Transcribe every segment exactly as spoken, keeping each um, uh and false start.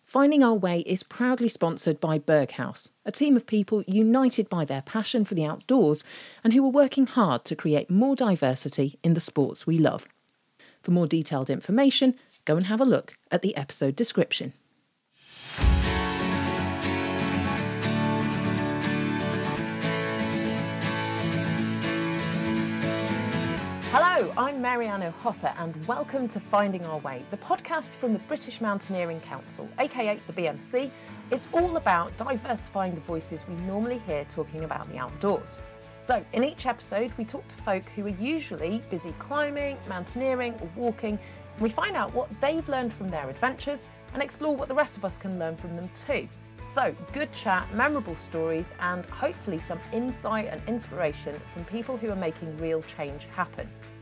Finding Our Way is proudly sponsored by Berghaus, a team of people united by their passion for the outdoors and who are working hard to create more diversity in the sports we love. For more detailed information, go and have a look at the episode description. Hello, I'm Marianne O'Hotter and welcome to Finding Our Way, the podcast from the British Mountaineering Council, aka the B M C. It's all about diversifying the voices we normally hear talking about the outdoors. So, in each episode, we talk to folk who are usually busy climbing, mountaineering or walking, and we find out what they've learned from their adventures and explore what the rest of us can learn from them too. So, good chat, memorable stories, and hopefully some insight and inspiration from people who are making real change happen.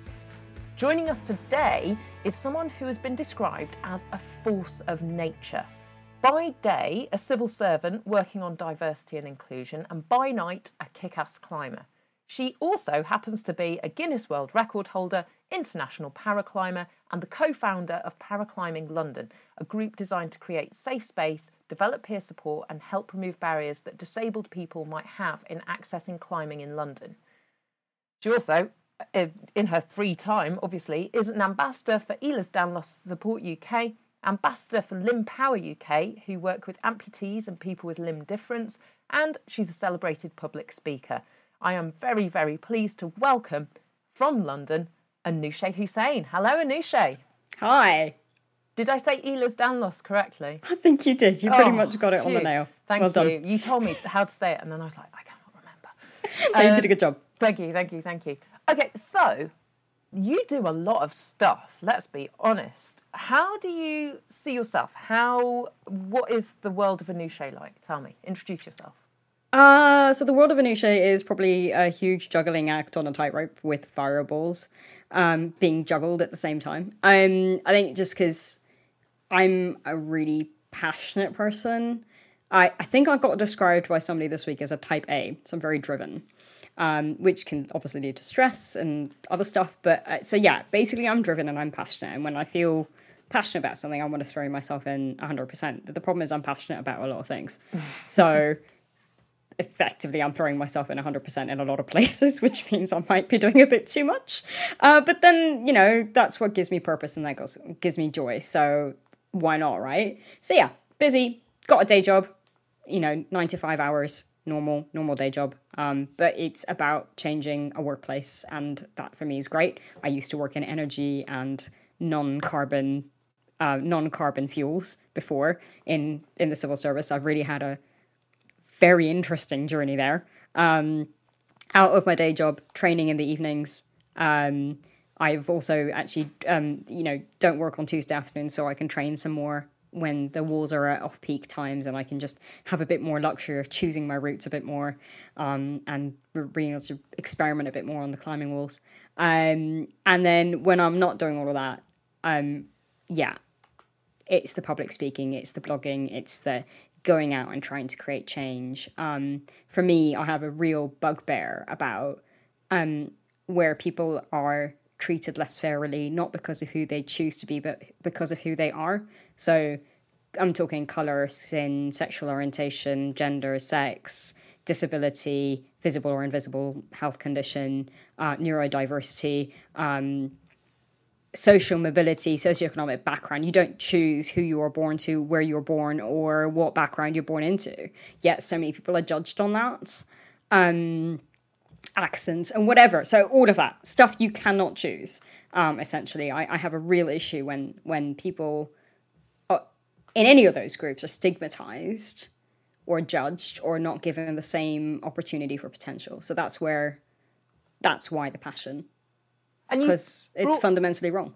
Joining us today is someone who has been described as a force of nature. By day, a civil servant working on diversity and inclusion, and by night, a kick-ass climber. She also happens to be a Guinness World Record holder, international paraclimber, and the co-founder of Paraclimbing London, a group designed to create safe space, develop peer support, and help remove barriers that disabled people might have in accessing climbing in London. She also, in her free time, obviously, is an ambassador for Ehlers-Danlos Support U K, ambassador for Limb Power U K, who work with amputees and people with limb difference, and she's a celebrated public speaker. I am very, very pleased to welcome, from London, Anousheh Hussain. Hello, Anousheh. Hi. Did I say Ehlers-Danlos correctly? I think you did. You pretty oh, much got it on phew. the nail. Thank well you. Done. You told me how to say it, and then I was like, I cannot remember. No, you um, did a good job. Thank you, thank you, thank you. Okay, so you do a lot of stuff, let's be honest. How do you see yourself? How, what is the world of Anousheh like? Tell me, introduce yourself. Uh, so the world of Anousheh is probably a huge juggling act on a tightrope with fireballs um, being juggled at the same time. Um, I think just because I'm a really passionate person. I, I think I got described by somebody this week as a type A, so I'm very driven. Um, which can obviously lead to stress and other stuff. But uh, so yeah, basically I'm driven and I'm passionate. And when I feel passionate about something, I want to throw myself in one hundred percent. But the problem is I'm passionate about a lot of things. So effectively I'm throwing myself in one hundred percent in a lot of places, which means I might be doing a bit too much. Uh, but then, you know, that's what gives me purpose and that goes, gives me joy. So why not, right? So yeah, busy, got a day job, you know, nine to five hours. Normal, normal day job. Um, but it's about changing a workplace, and that for me is great. I used to work in energy and non-carbon, uh, non-carbon fuels before in in the civil service. I've really had a very interesting journey there. Um, out of my day job, training in the evenings. Um, I've also actually, um, you know, don't work on Tuesday afternoons, so I can train some more when the walls are at off-peak times, and I can just have a bit more luxury of choosing my routes a bit more, um, and being able to experiment a bit more on the climbing walls. Um, and then when I'm not doing all of that, um, yeah, it's the public speaking, it's the blogging, it's the going out and trying to create change. Um, for me, I have a real bugbear about um, where people are treated less fairly, not because of who they choose to be, but because of who they are. So I'm talking colour, sin, sexual orientation, gender, sex, disability, visible or invisible health condition, uh, neurodiversity, um, social mobility, socioeconomic background. You don't choose who you are born to, where you're born, or what background you're born into. Yet so many people are judged on that. Um, accents and whatever. So all of that stuff you cannot choose. Um, essentially, I, I have a real issue when when people are, in any of those groups are stigmatized or judged or not given the same opportunity for potential. So that's where, that's why the passion, because it's brought, fundamentally wrong.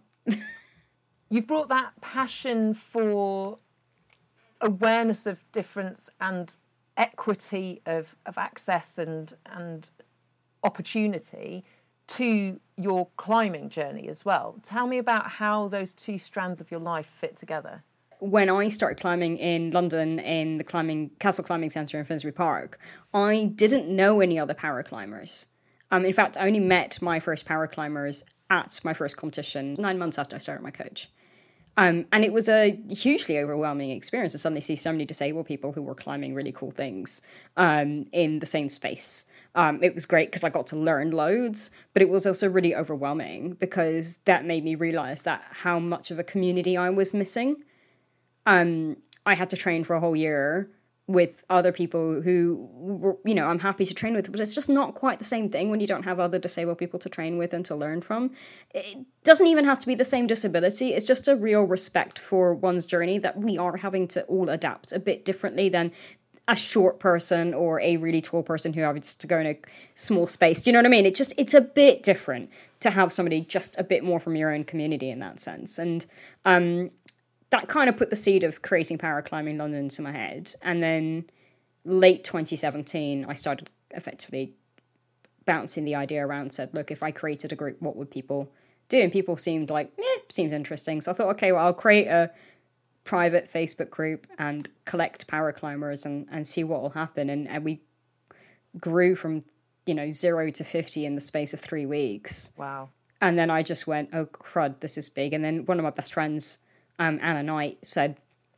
You've brought that passion for awareness of difference and equity of, of access and and opportunity to your climbing journey as well. Tell me about how those two strands of your life fit together. When I started climbing in London in the climbing Castle Climbing Centre in Finsbury Park, I didn't know any other paraclimbers. Um, in fact, I only met my first paraclimbers at my first competition nine months after I started my coach. Um, and it was a hugely overwhelming experience to suddenly see so many disabled people who were climbing really cool things um, in the same space. Um, it was great because I got to learn loads, but it was also really overwhelming because that made me realize that how much of a community I was missing. Um, I had to train for a whole year with other people who were, you know, I'm happy to train with, but it's just not quite the same thing when you don't have other disabled people to train with and to learn from. It doesn't even have to be the same disability. It's just a real respect for one's journey that we are having to all adapt a bit differently than a short person or a really tall person who happens to go in a small space. Do you know what I mean? It just, it's a bit different to have somebody just a bit more from your own community in that sense. And, um, that kind of put the seed of creating Paraclimbing London into my head. And then late twenty seventeen, I started effectively bouncing the idea around, said, look, if I created a group, what would people do? And people seemed like, eh, seems interesting. So I thought, okay, well, I'll create a private Facebook group and collect paraclimbers and, and see what will happen. And, and we grew from, you know, zero to fifty in the space of three weeks. Wow. And then I just went, oh, crud, this is big. And then one of my best friends, Um, Anna Knight, said,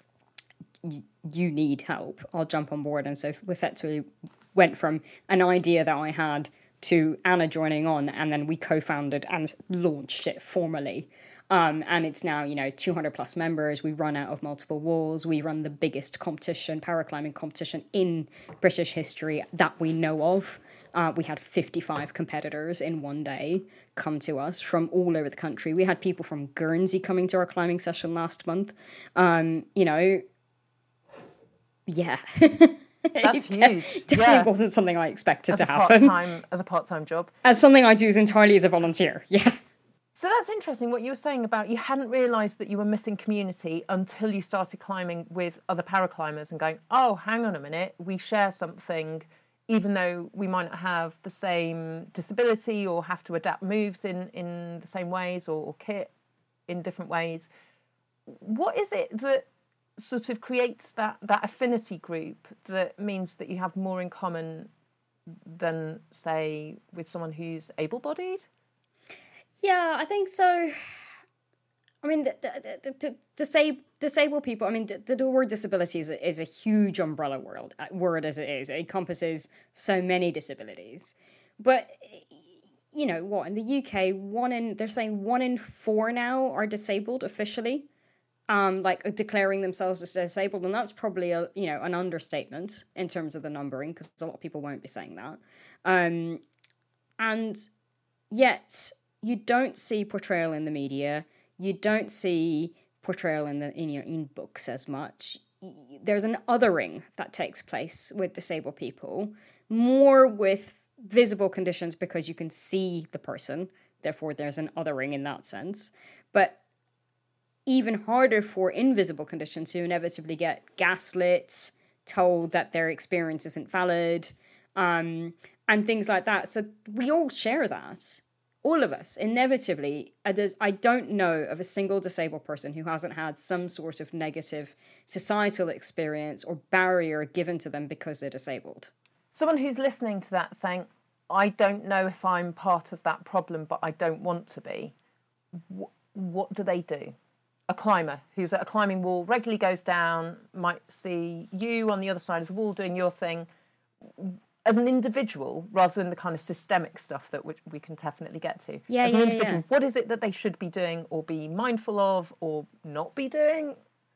you need help, I'll jump on board. And so we effectively went from an idea that I had to Anna joining on, and then we co-founded and launched it formally. Um, and it's now, you know, two hundred plus members. We run out of multiple walls. We run the biggest competition, paraclimbing competition in British history that we know of. Uh, we had fifty-five competitors in one day come to us from all over the country. We had people from Guernsey coming to our climbing session last month. Um, you know, yeah. That's it huge. De- definitely yeah. wasn't something I expected as to a happen. Part-time, as a part-time job. As something I do is entirely as a volunteer, yeah. So that's interesting what you were saying about you hadn't realised that you were missing community until you started climbing with other paraclimbers and going, oh, hang on a minute, we share something, even though we might not have the same disability or have to adapt moves in, in the same ways or, or kit in different ways. What is it that sort of creates that, that affinity group that means that you have more in common than, say, with someone who's able-bodied? Yeah, I think so. I mean, the, the, the, the disab- disabled people, I mean, the, the word disability is a, is a huge umbrella word, word as it is. It encompasses so many disabilities. But, you know, what, in the U K, one in, they're saying one in four now are disabled officially, um, like declaring themselves as disabled. And that's probably, a you know, an understatement in terms of the numbering, because a lot of people won't be saying that. Um, and yet, you don't see portrayal in the media. You don't see portrayal in the in your in books as much. There's an othering that takes place with disabled people, more with visible conditions because you can see the person. Therefore, there's an othering in that sense. But even harder for invisible conditions who inevitably get gaslit, told that their experience isn't valid, um, and things like that. So we all share that. All of us, inevitably, I don't know of a single disabled person who hasn't had some sort of negative societal experience or barrier given to them because they're disabled. Someone who's listening to that saying, I don't know if I'm part of that problem, but I don't want to be, what, what do they do? A climber who's at a climbing wall, regularly goes down, might see you on the other side of the wall doing your thing. As an individual, rather than the kind of systemic stuff that we, we can definitely get to. Yeah, As an yeah, individual, yeah. What is it that they should be doing or be mindful of or not be doing?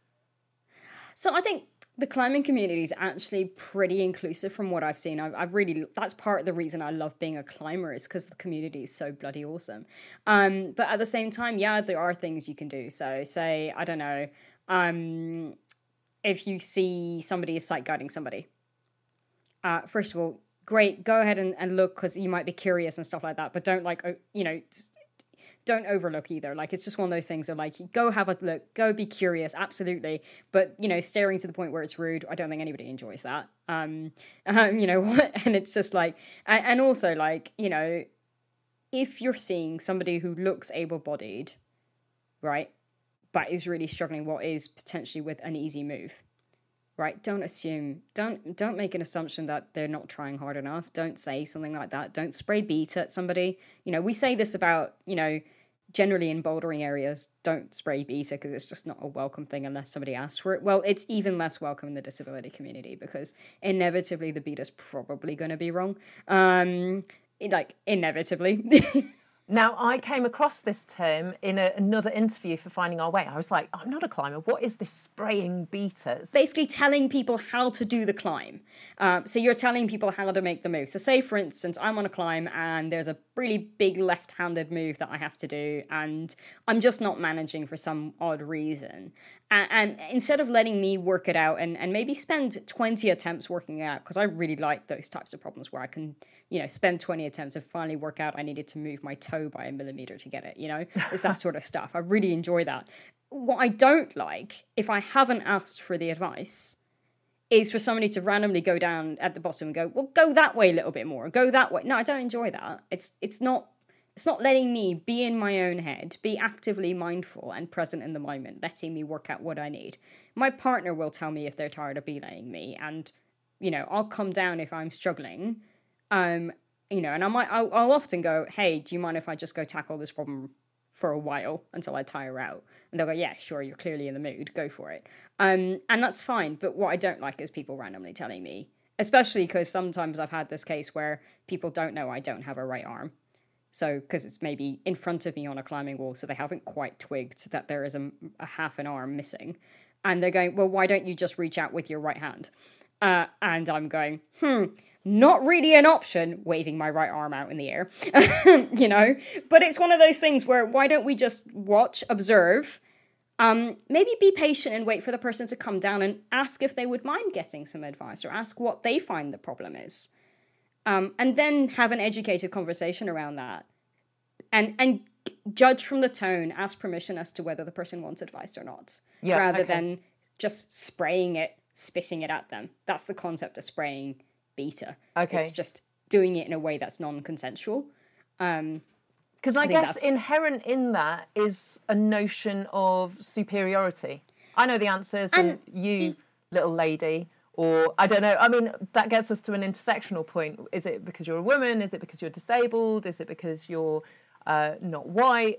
So I think the climbing community is actually pretty inclusive from what I've seen. I've, I've really, that's part of the reason I love being a climber is because the community is so bloody awesome. Um, but at the same time, yeah, there are things you can do. So say, I don't know, um, if you see somebody is sight guiding somebody, Uh, first of all, great, go ahead and, and look because you might be curious and stuff like that, but don't like, you know, don't overlook either. Like, it's just one of those things of like, go have a look, go be curious, absolutely. But, you know, staring to the point where it's rude, I don't think anybody enjoys that. Um, um you know, and it's just like, and, and also like, you know, if you're seeing somebody who looks able-bodied, right, but is really struggling, what is potentially with an easy move, right? Don't assume, don't don't make an assumption that they're not trying hard enough. Don't say something like that. Don't spray beat at somebody. You know, we say this about, you know, generally in bouldering areas, don't spray beta because it's just not a welcome thing unless somebody asks for it. Well, it's even less welcome in the disability community because inevitably the beta's probably going to be wrong. Um, like, inevitably. Now, I came across this term in a, another interview for Finding Our Way. I was like, I'm not a climber. What is this spraying betas? Basically telling people how to do the climb. Um, so you're telling people how to make the move. So say, for instance, I'm on a climb and there's a really big left-handed move that I have to do and I'm just not managing for some odd reason. And, and instead of letting me work it out and, and maybe spend twenty attempts working it out, because I really like those types of problems where I can, you know, spend twenty attempts and finally work out I needed to move my toe by a millimeter to get it, you know? It's that sort of stuff. I really enjoy that. What I don't like, if I haven't asked for the advice, is for somebody to randomly go down at the bottom and go, well, go that way a little bit more, go that way. No, I don't enjoy that. It's it's not it's not letting me be in my own head, be actively mindful and present in the moment, letting me work out what I need. My partner will tell me if they're tired of belaying me, and, you know, I'll come down if I'm struggling. Um, you know, and I might I'll, I'll often go, hey, do you mind if I just go tackle this problem for a while until I tire out? And they'll go, yeah, sure, you're clearly in the mood, go for it. Um, and that's fine. But what I don't like is people randomly telling me, especially because sometimes I've had this case where people don't know I don't have a right arm. So, because it's maybe in front of me on a climbing wall, so they haven't quite twigged that there is a, a half an arm missing. And they're going, well, why don't you just reach out with your right hand? Uh, and I'm going, hmm, not really an option, waving my right arm out in the air, you know? But it's one of those things where why don't we just watch, observe, um, maybe be patient and wait for the person to come down and ask if they would mind getting some advice or ask what they find the problem is. Um, and then have an educated conversation around that. And and judge from the tone, ask permission as to whether the person wants advice or not. Yeah, rather okay. than just spraying it, spitting it at them. That's the concept of spraying beta. Okay. It's just doing it in a way that's non-consensual. Um, Because I, I guess inherent in that is a notion of superiority. I know the answers, and, and you, little lady... Or, I don't know, I mean, that gets us to an intersectional point. Is it because you're a woman? Is it because you're disabled? Is it because you're uh, not white?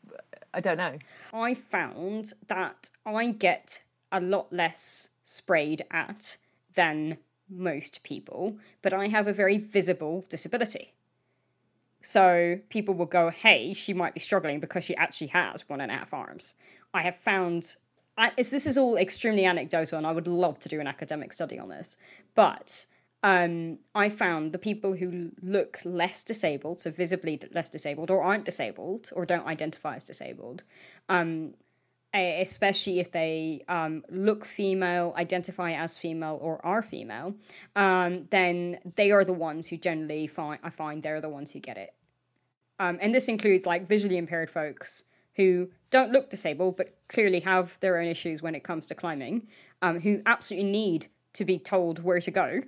I don't know. I found that I get a lot less sprayed at than most people, but I have a very visible disability. So people will go, hey, she might be struggling because she actually has one and a half arms. I have found... I, it's, this is all extremely anecdotal, and I would love to do an academic study on this. But um, I found the people who look less disabled, so visibly less disabled, or aren't disabled, or don't identify as disabled, um, especially if they um, look female, identify as female, or are female, um, then they are the ones who generally find, I find they're the ones who get it. Um, and this includes like visually impaired folks who don't look disabled, but clearly have their own issues when it comes to climbing, um, who absolutely need to be told where to go.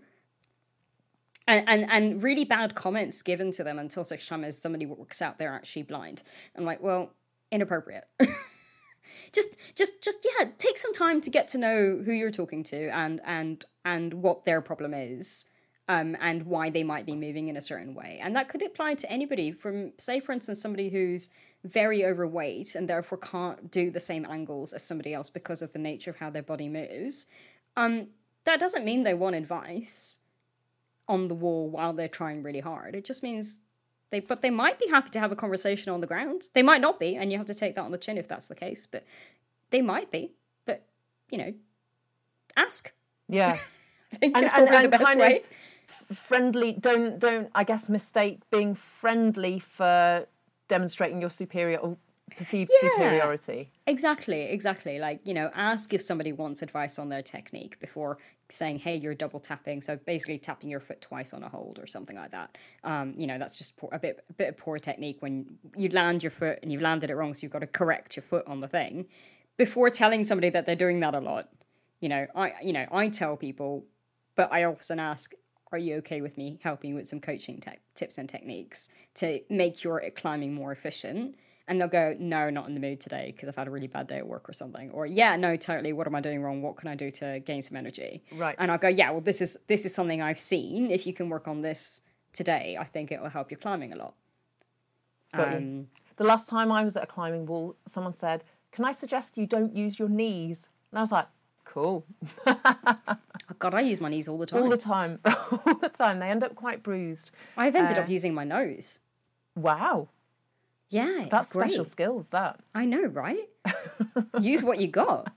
And, and and really bad comments given to them until such time as somebody works out they're actually blind. I'm like, well, inappropriate. just, just, just, yeah, take some time to get to know who you're talking to and and and what their problem is. Um, and why they might be moving in a certain way. And that could apply to anybody from, say, for instance, somebody who's very overweight and therefore can't do the same angles as somebody else because of the nature of how their body moves. Um, that doesn't mean they want advice on the wall while they're trying really hard. It just means they, but they might be happy to have a conversation on the ground. They might not be, and you have to take that on the chin if that's the case, but they might be. But, you know, ask. Yeah. I think and, it's probably and, and the best way. Of, friendly, don't, don't, I guess, mistake being friendly for demonstrating your superior or perceived yeah, superiority. Exactly, exactly. Like, you know, ask if somebody wants advice on their technique before saying, hey, you're double tapping. So basically tapping your foot twice on a hold or something like that. Um, you know, that's just poor, a bit a bit of poor technique when you land your foot and you've landed it wrong, so you've got to correct your foot on the thing before telling somebody that they're doing that a lot. You know, I you know, I tell people, but I often ask, are you okay with me helping with some coaching te- tips and techniques to make your climbing more efficient? And they'll go, no, not in the mood today because I've had a really bad day at work or something. Or, yeah, no, totally. What am I doing wrong? What can I do to gain some energy? Right. And I'll go, yeah, well, this is this is something I've seen. If you can work on this today, I think it will help your climbing a lot. Got um, you. The last time I was at a climbing wall, someone said, "Can I suggest you don't use your knees?" And I was like, cool. Oh, God, I use my knees all the time. All the time. All the time. They end up quite bruised. I've ended Uh, up using my nose. Wow. Yeah, That's it's great. special skills, that. I know, right? Use what you got.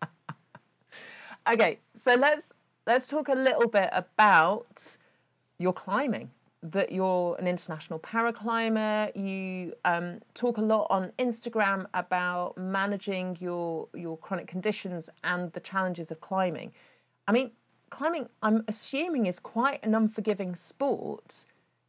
Okay, so let's let's talk a little bit about your climbing. That you're an international paraclimber. You um, talk a lot on Instagram about managing your your chronic conditions and the challenges of climbing. I mean, climbing, I'm assuming, is quite an unforgiving sport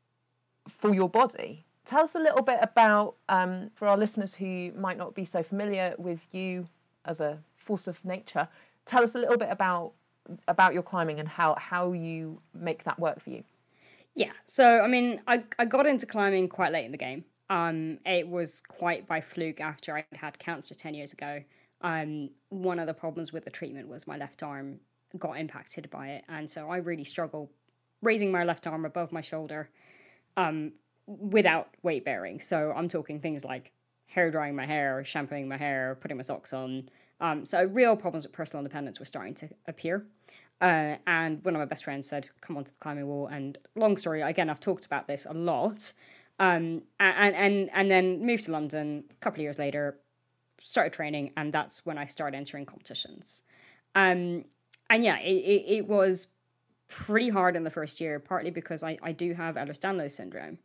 for your body. Tell us a little bit about, um, for our listeners who might not be so familiar with you as a force of nature, tell us a little bit about about your climbing and how, how you make that work for you. Yeah, so, I mean, I, I got into climbing quite late in the game. Um, it was quite by fluke after I had cancer ten years ago. Um, one of the problems with the treatment was my left arm got impacted by it, and so I really struggle raising my left arm above my shoulder um, without weight bearing. So I'm talking things like hair drying my hair, shampooing my hair, putting my socks on. Um, so real problems with personal independence were starting to appear. Uh, and one of my best friends said, come onto the climbing wall. And long story, again, I've talked about this a lot. Um, and, and, and then moved to London a couple of years later, started training, and that's when I started entering competitions. Um, and yeah, it, it, it was pretty hard in the first year, partly because I, I do have Ehlers-Danlos syndrome.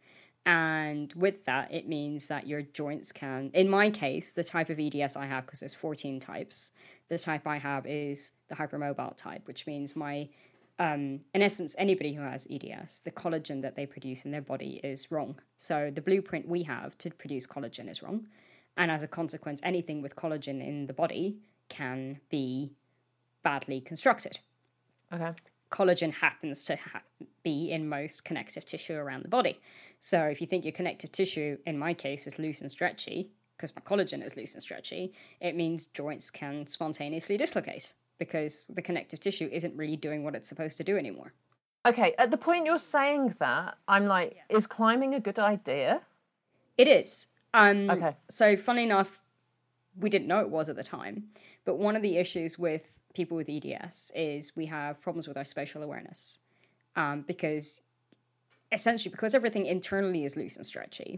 And with that, it means that your joints can, in my case, the type of E D S I have, because there's fourteen types, the type I have is the hypermobile type, which means my, um, in essence, anybody who has E D S, the collagen that they produce in their body is wrong. So the blueprint we have to produce collagen is wrong. And as a consequence, anything with collagen in the body can be badly constructed. Okay. Collagen happens to ha- be in most connective tissue around the body. So if you think your connective tissue, in my case, is loose and stretchy, because my collagen is loose and stretchy, it means joints can spontaneously dislocate because the connective tissue isn't really doing what it's supposed to do anymore. Okay, at the point you're saying that, I'm like, is climbing a good idea? It is. Um, Okay. So funny enough, we didn't know it was at the time, but one of the issues with people with E D S is we have problems with our spatial awareness, um, because essentially because everything internally is loose and stretchy,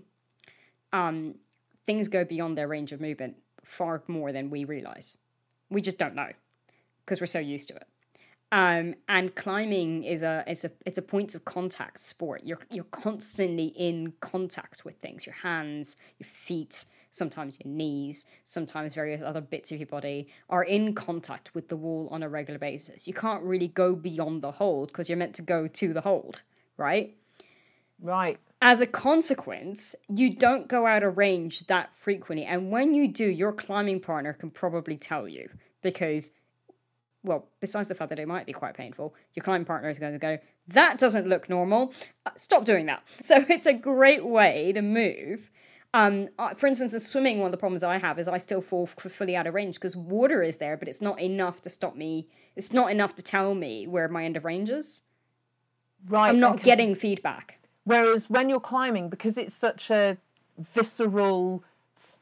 um, things go beyond their range of movement far more than we realize. We just don't know because we're so used to it. Um, and climbing is a it's a it's a points of contact sport. You're you're constantly in contact with things. Your hands, your feet, sometimes your knees, sometimes various other bits of your body are in contact with the wall on a regular basis. You can't really go beyond the hold because you're meant to go to the hold, right? Right. As a consequence, you don't go out of range that frequently. And when you do, your climbing partner can probably tell you because, well, besides the fact that it might be quite painful, your climbing partner is going to go, that doesn't look normal. Uh, stop doing that. So it's a great way to move. Um, uh, for instance, in swimming, one of the problems I have is I still fall f- fully out of range because water is there, but it's not enough to stop me. It's not enough to tell me where my end of range is. Right. I'm not okay. getting feedback. Whereas when you're climbing, because it's such a visceral, s-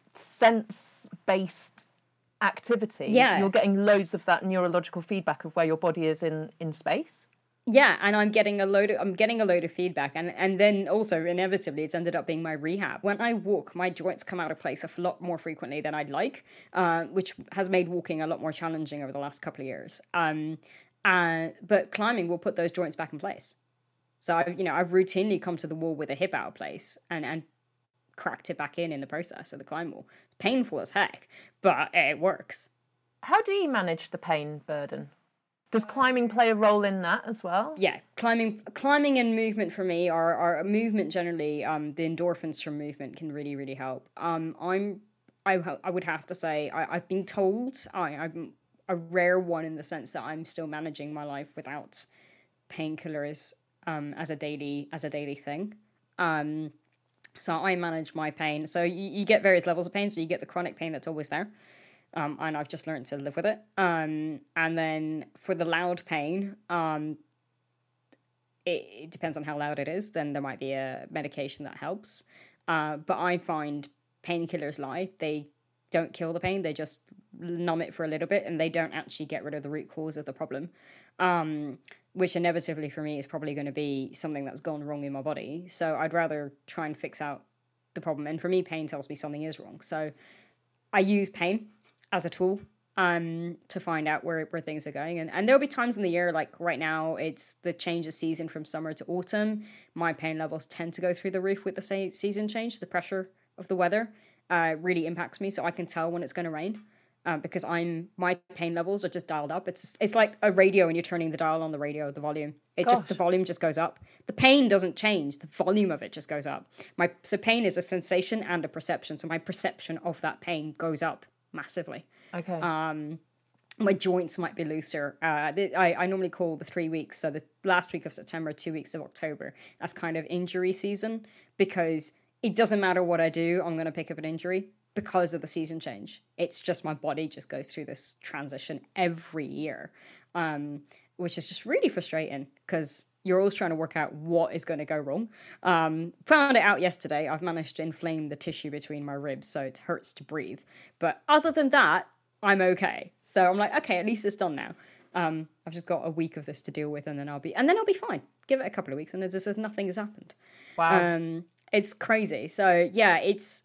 sense-based activity, Yeah. you're getting loads of that neurological feedback of where your body is in, in space. Yeah, and I'm getting a load of I'm getting a load of feedback, and and then also inevitably it's ended up being my rehab. When I walk, my joints come out of place a lot more frequently than I'd like, uh, which has made walking a lot more challenging over the last couple of years. Um, uh, but climbing will put those joints back in place. So I've you know I've routinely come to the wall with a hip out of place and and cracked it back in in the process of the climb wall. Painful as heck, but it works. How do you manage the pain burden? Does climbing play a role in that as well? Yeah, climbing, climbing and movement for me are are movement generally. Um, the endorphins from movement can really, really help. Um, I'm, I, I would have to say, I, I've been told I, I'm a rare one in the sense that I'm still managing my life without painkillers um as a daily as a daily thing. Um, so I manage my pain. So you, you get various levels of pain. So you get the chronic pain that's always there. Um, and I've just learned to live with it. Um, and then for the loud pain, um, it, it depends on how loud it is. Then there might be a medication that helps. Uh, but I find painkillers lie. They don't kill the pain, they just numb it for a little bit, and they don't actually get rid of the root cause of the problem. Um, which inevitably for me is probably going to be something that's gone wrong in my body. So I'd rather try and fix out the problem. And for me, pain tells me something is wrong. So I use pain as a tool um, to find out where, where things are going. And, and there'll be times in the year, like right now, it's the change of season from summer to autumn. My pain levels tend to go through the roof with the say, season change. The pressure of the weather uh, really impacts me. So I can tell when it's going to rain. Um, because I'm my pain levels are just dialed up. It's it's like a radio when you're turning the dial on the radio, the volume. It Gosh. just the volume just goes up. The pain doesn't change. The volume of it just goes up. My so pain is a sensation and a perception. So my perception of that pain goes up massively. Okay. Um, my joints might be looser. Uh, I I normally call the three weeks. So the last week of September, two weeks of October. That's kind of injury season, because it doesn't matter what I do, I'm going to pick up an injury. Because of the season change. It's just my body just goes through this transition every year, um, which is just really frustrating because you're always trying to work out what is going to go wrong. Um, found it out yesterday. I've managed to inflame the tissue between my ribs, so it hurts to breathe. But other than that, I'm okay. So I'm like, okay, at least it's done now. Um, I've just got a week of this to deal with, and then I'll be, and then I'll be fine. Give it a couple of weeks, and it's as if nothing has happened. Wow, um, it's crazy. So yeah, it's.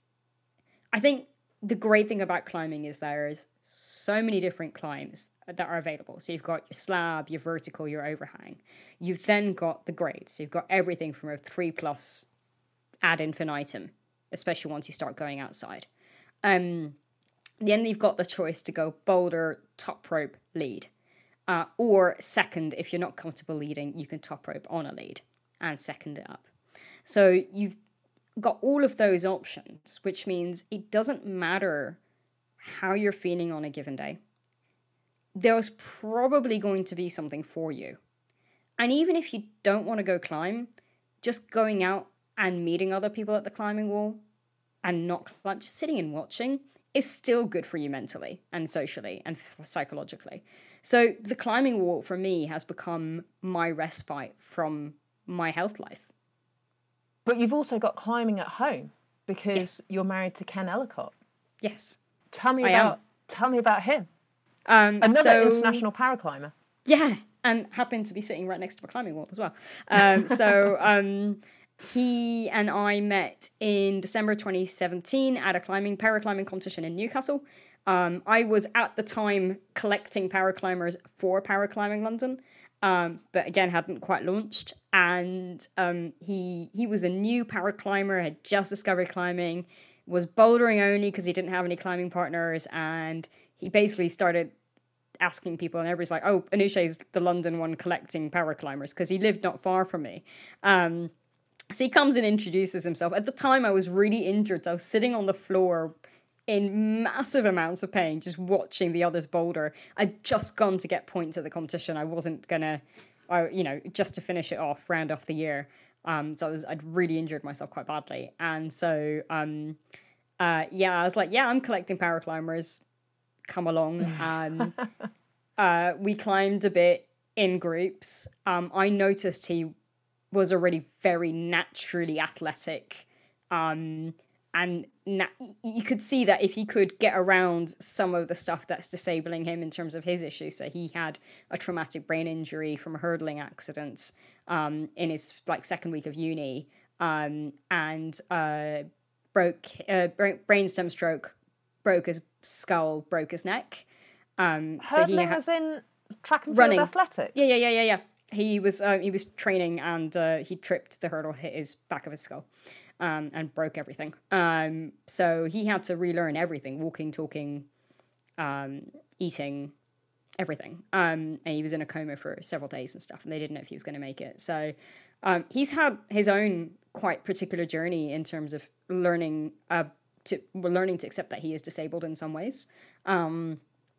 I think the great thing about climbing is there's so many different climbs that are available. So you've got your slab, your vertical, your overhang. You've then got the grades. So you've got everything from a three plus ad infinitum, especially once you start going outside. Um, then you've got the choice to go boulder, top rope, lead. Uh, or second, if you're not comfortable leading, you can top rope on a lead and second it up. So you've got all of those options, which means it doesn't matter how you're feeling on a given day. There's probably going to be something for you. And even if you don't want to go climb, just going out and meeting other people at the climbing wall and not like just sitting and watching is still good for you mentally and socially and psychologically. So the climbing wall for me has become my respite from my health life. But you've also got climbing at home because yes. you're married to Ken Ellicott. Yes. Tell me I about am. tell me about him. Um, Another so, international paraclimber. Yeah, and happened to be sitting right next to a climbing wall as well. Um, so um, he and I met in December twenty seventeen at a climbing paraclimbing competition in Newcastle. Um, I was at the time collecting paraclimbers for Paraclimbing London. Um, but again, hadn't quite launched. And um, he he was a new paraclimber, had just discovered climbing, was bouldering only because he didn't have any climbing partners. And he basically started asking people, and everybody's like, oh, Anusha's the London one collecting paraclimbers, because he lived not far from me. Um, so he comes and introduces himself. At the time, I was really injured. So I was sitting on the floor in massive amounts of pain, just watching the others boulder. I'd just gone to get points at the competition. I wasn't gonna, I, you know, just to finish it off, round off the year. Um, so I was, I'd really injured myself quite badly. And so, um, uh, yeah, I was like, yeah, I'm collecting paraclimbers. Come along. Um, uh, we climbed a bit in groups. Um, I noticed he was already very naturally athletic. Um, And na- you could see that if he could get around some of the stuff that's disabling him in terms of his issues. So he had a traumatic brain injury from a hurdling accident um, in his like second week of uni, um, and uh, broke uh, brainstem stroke, broke his skull, broke his neck. Um, Hurdling so he ha- as in track and field running. athletics? Yeah, yeah, yeah, yeah, yeah. He was uh, he was training and uh, he tripped the hurdle, hit his back of his skull. Um, and broke everything. Um, so he had to relearn everything, walking, talking, um, eating, everything. Um, and he was in a coma for several days and stuff, and they didn't know if he was going to make it. So um, he's had his own quite particular journey in terms of learning uh, to learning to accept that he is disabled in some ways. Um,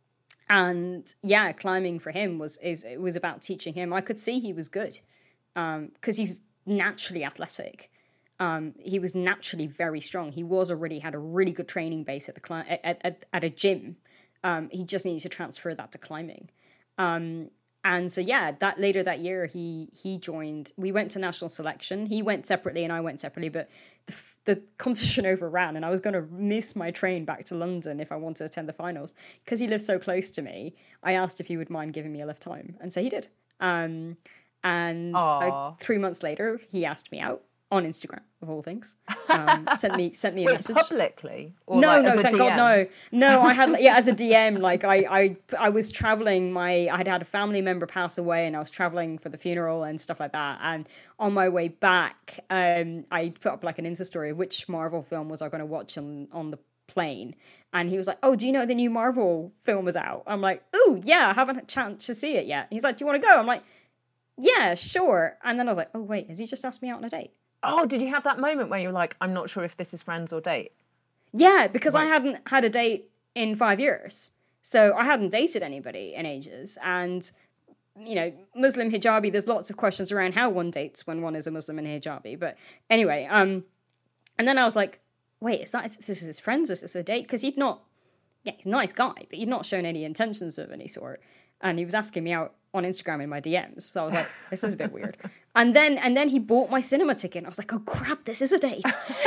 and yeah, climbing for him was is it was about teaching him. I could see he was good because um, he's naturally athletic. Um, he was naturally very strong. He was already had a really good training base at the cli- at, at at a gym. Um, he just needed to transfer that to climbing. Um, and so yeah, that later that year he he joined. We went to national selection. He went separately and I went separately. But the, the competition overran and I was going to miss my train back to London if I wanted to attend the finals. Because he lives so close to me, I asked if he would mind giving me a lift home. And so he did. Um, and uh, three months later, he asked me out on Instagram, of all things. Um, sent me sent me a Wait, message. Publicly? Or No, like no, as a thank D M? God, no. No, I had, yeah, as a D M, like I, I, I was traveling, my, I had had a family member pass away and I was traveling for the funeral and stuff like that. And on my way back, um, I put up like an Insta story of which Marvel film was I going to watch on, on the plane. And he was like, oh, do you know the new Marvel film is out? I'm like, oh, yeah, I haven't had a chance to see it yet. He's like, do you want to go? I'm like, yeah, sure. And then I was like, oh, wait, has he just asked me out on a date? Oh, did you have that moment where you're like, I'm not sure if this is friends or date? Yeah, because Right. I hadn't had a date in five years. So I hadn't dated anybody in ages. And, you know, Muslim hijabi, there's lots of questions around how one dates when one is a Muslim and hijabi. But anyway, um, and then I was like, wait, is that, is this his friends? Is this a date? Because he'd not, yeah, he's a nice guy, but he'd not shown any intentions of any sort. And he was asking me out on Instagram in my D Ms. So I was like, this is a bit weird. And then and then he bought my cinema ticket. And I was like, oh crap, this is a date.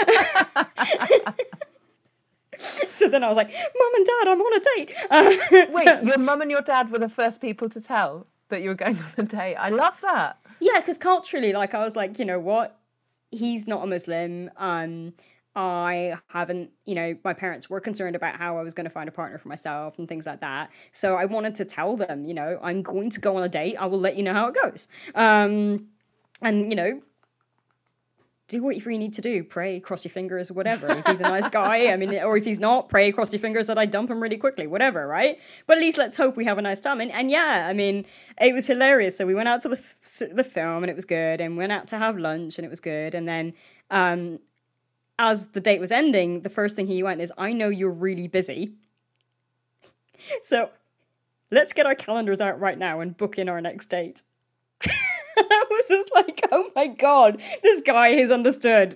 So then I was like, Mum and Dad, I'm on a date. Uh, Wait, your mum and your dad were the first people to tell that you were going on a date. I love that. yeah, because culturally, like I was like, you know what? He's not a Muslim. Um, I haven't, you know, my parents were concerned about how I was going to find a partner for myself and things like that. So I wanted to tell them, you know, I'm going to go on a date. I will let you know how it goes. Um, and, you know, do whatever you need to do. Pray, cross your fingers, whatever. If he's a nice guy, I mean, or if he's not, pray, cross your fingers that I dump him really quickly, whatever, right? But at least let's hope we have a nice time. And, and yeah, I mean, it was hilarious. So we went out to the the film and it was good, and went out to have lunch and it was good. And then um, as the date was ending, the first thing he went is, I know you're really busy. So let's get our calendars out right now and book in our next date. I was just like, oh my God, this guy has understood.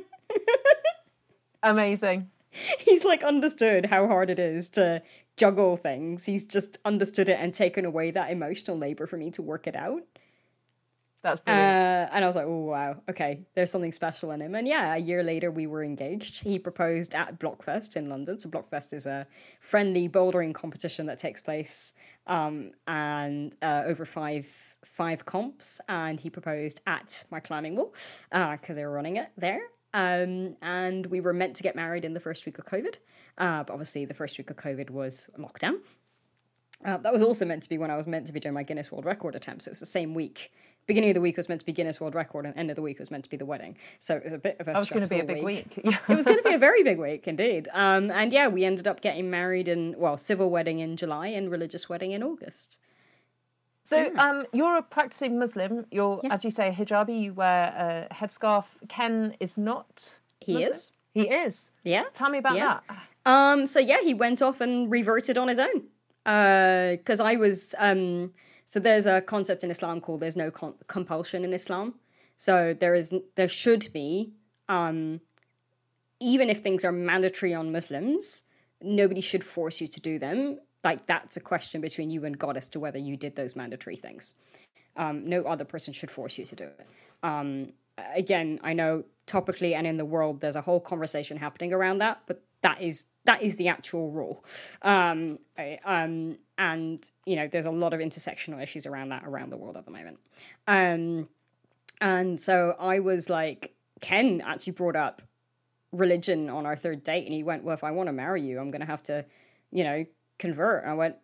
Amazing. He's like understood how hard it is to juggle things. He's just understood it and taken away that emotional labor for me to work it out. That's brilliant. Uh, and I was like, oh, wow, okay, there's something special in him. And yeah, a year later, we were engaged. He proposed at Blockfest in London. So Blockfest is a friendly bouldering competition that takes place um, and uh, over five five comps. And he proposed at my climbing wall because uh, they were running it there. Um, and we were meant to get married in the first week of COVID. Uh, but obviously, the first week of COVID was lockdown. Uh, that was also meant to be when I was meant to be doing my Guinness World Record attempt. So it was the same week. Beginning of the week was meant to be Guinness World Record, and end of the week was meant to be the wedding. So it was a bit of a That was going to stressful be a big week. week. Yeah. It was going to be a very big week indeed. Um, and yeah, we ended up getting married in, well, civil wedding in July and religious wedding in August. So um, you're a practicing Muslim. You're, Yeah. as you say, a hijabi. You wear a headscarf. Ken is not. He Muslim? is. He is. Yeah. Tell me about Yeah. that. Um, so yeah, he went off and reverted on his own. Because I was, um, so there's a concept in Islam called there's no con- compulsion in Islam. So there is, there should be, um, even if things are mandatory on Muslims, nobody should force you to do them. Like that's a question between you and God as to whether you did those mandatory things. Um, no other person should force you to do it. Um, again, I know topically and in the world, there's a whole conversation happening around that, but that is that is the actual rule. Um, I- um, and, you know, there's a lot of intersectional issues around that around the world at the moment. Um, and so I was like, Ken actually brought up religion on our third date, and he went, well, if I want to marry you, I'm going to have to, you know, convert. And I went,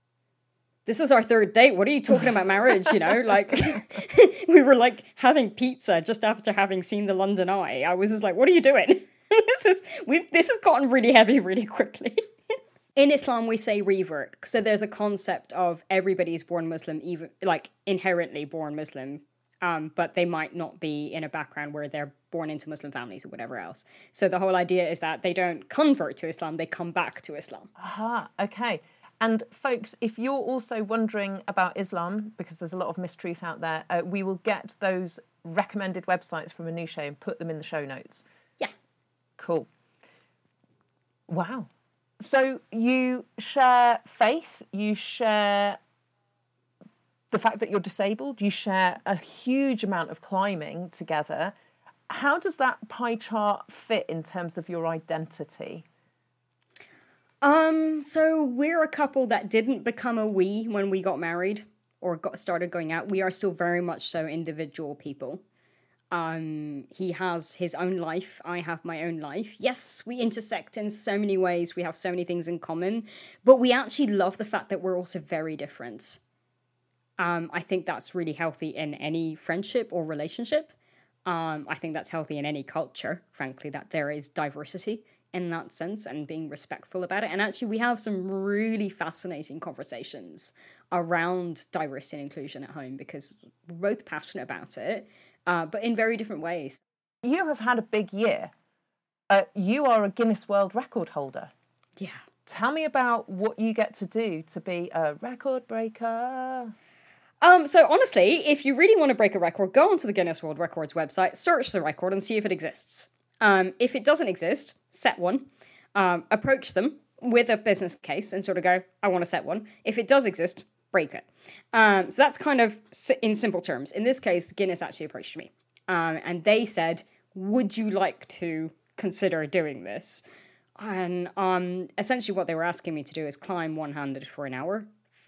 this is our third date. What are you talking about marriage? You know, like we were like having pizza just after having seen the London Eye. I was just like, what are you doing? this is we've this has gotten really heavy really quickly. In Islam, we say revert. So there's a concept of everybody's born Muslim, even like inherently born Muslim, um, but they might not be in a background where they're born into Muslim families or whatever else. So the whole idea is that they don't convert to Islam, they come back to Islam. Aha, okay. And folks, if you're also wondering about Islam, because there's a lot of mistruth out there, uh, we will get those recommended websites from Anusha and put them in the show notes. Yeah. Cool. Wow. So you share faith, you share the fact that you're disabled, you share a huge amount of climbing together. how does that pie chart fit in terms of your identity? Um, so we're a couple that didn't become a we when we got married or got started going out. We are still very much so individual people. Um, he has his own life. I have my own life. Yes, we intersect in so many ways. We have so many things in common, but we actually love the fact that we're also very different. Um, I think that's really healthy in any friendship or relationship. Um, I think that's healthy in any culture, frankly, that there is diversity in that sense and being respectful about it. And actually, we have some really fascinating conversations around diversity and inclusion at home because we're both passionate about it. Uh, but in very different ways. You have had a big year. Uh, you are a Guinness World Record holder. Yeah. Tell me about what you get to do to be a record breaker. Um, so honestly, if you really want to break a record, go onto the Guinness World Records website, search the record and see if it exists. Um, if it doesn't exist, set one. Um, approach them with a business case and sort of go, I want to set one. If it does exist, break it. Um, so that's kind of in simple terms. In this case, Guinness actually approached me. Um, and they said, would you like to consider doing this? And um, essentially what they were asking me to do is climb one-handed for an hour.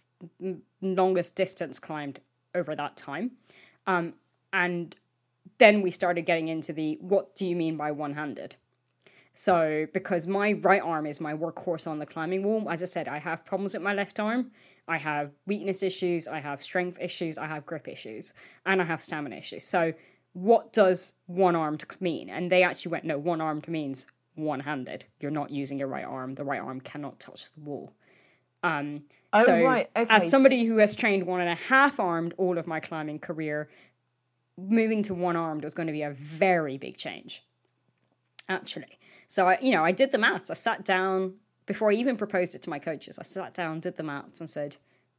Longest distance climbed over that time. Um, and then we started getting into the, what do you mean by one-handed? So, because my right arm is my workhorse on the climbing wall, as I said, I have problems with my left arm. I have weakness issues, I have strength issues, I have grip issues, and I have stamina issues. So, what does one-armed mean? And they actually went, no, one-armed means one-handed. You're not using your right arm. The right arm cannot touch the wall. Um, oh, so, right. Okay. As somebody who has trained one and a half armed all of my climbing career, moving to one-armed was going to be a very big change. Actually. So, I, you know, I did the maths. I sat down, before I even proposed it to my coaches, I sat down, did the maths and said,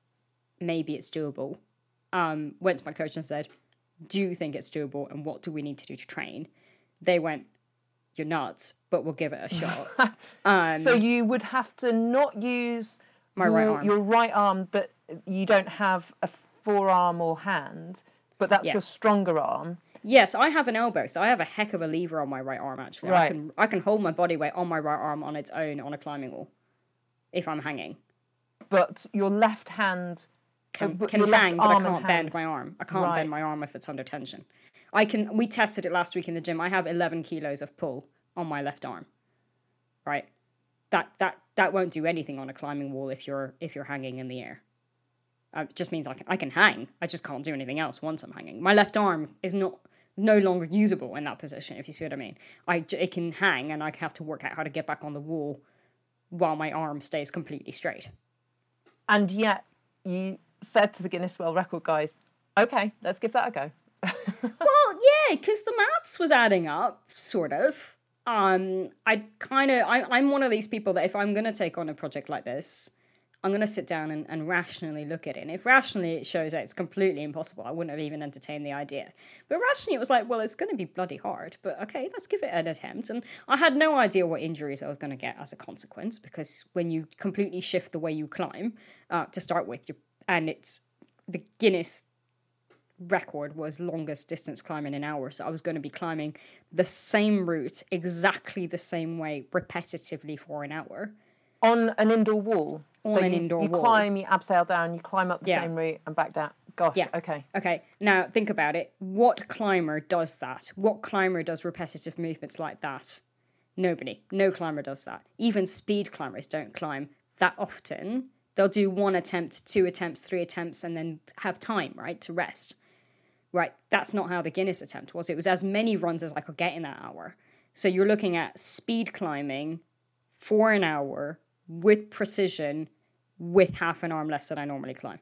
maybe it's doable. Um, went to my coach and said, do you think it's doable and what do we need to do to train? They went, you're nuts, but we'll give it a shot. um, so you would have to not use my your, right arm. your right arm, but you don't have a forearm or hand, but that's Yeah. your stronger arm. Yes, I have an elbow, so I have a heck of a lever on my right arm, actually. Right. I can I can hold my body weight on my right arm on its own on a climbing wall, if I'm hanging. But your left hand... Can, uh, can your hang, left but I arm and can't bend hand. my arm. I can't Right. bend my arm if it's under tension. I can. We tested it last week in the gym. I have eleven kilos of pull on my left arm. Right? That that that won't do anything on a climbing wall if you're if you're hanging in the air. Uh, it just means I can I can hang. I just can't do anything else once I'm hanging. My left arm is not... no longer usable in that position, if you see what I mean. I, it can hang and I have to work out how to get back on the wall while my arm stays completely straight. And yet you said to the Guinness World Record guys, okay, let's give that a go. Well, yeah, because the maths was adding up, sort of. Um, I kind of, I'm one of these people that if I'm going to take on a project like this, I'm going to sit down and, and rationally look at it. And if rationally it shows that it's completely impossible, I wouldn't have even entertained the idea. But rationally it was like, well, it's going to be bloody hard. But okay, let's give it an attempt. And I had no idea what injuries I was going to get as a consequence. Because when you completely shift the way you climb, uh, to start with, you and it's the Guinness record was longest distance climb in an hour. So I was going to be climbing the same route, exactly the same way, repetitively for an hour. On an indoor wall. On so an you, indoor you wall. You climb, you abseil down, you climb up the Yeah. same route and back down. Gosh, Yeah. okay. Okay, now think about it. What climber does that? What climber does repetitive movements like that? Nobody. No climber does that. Even speed climbers don't climb that often. They'll do one attempt, two attempts, three attempts, and then have time, right, to rest. Right, that's not how the Guinness attempt was. It was as many runs as I could get in that hour. So you're looking at speed climbing for an hour with precision with half an arm less than I normally climb.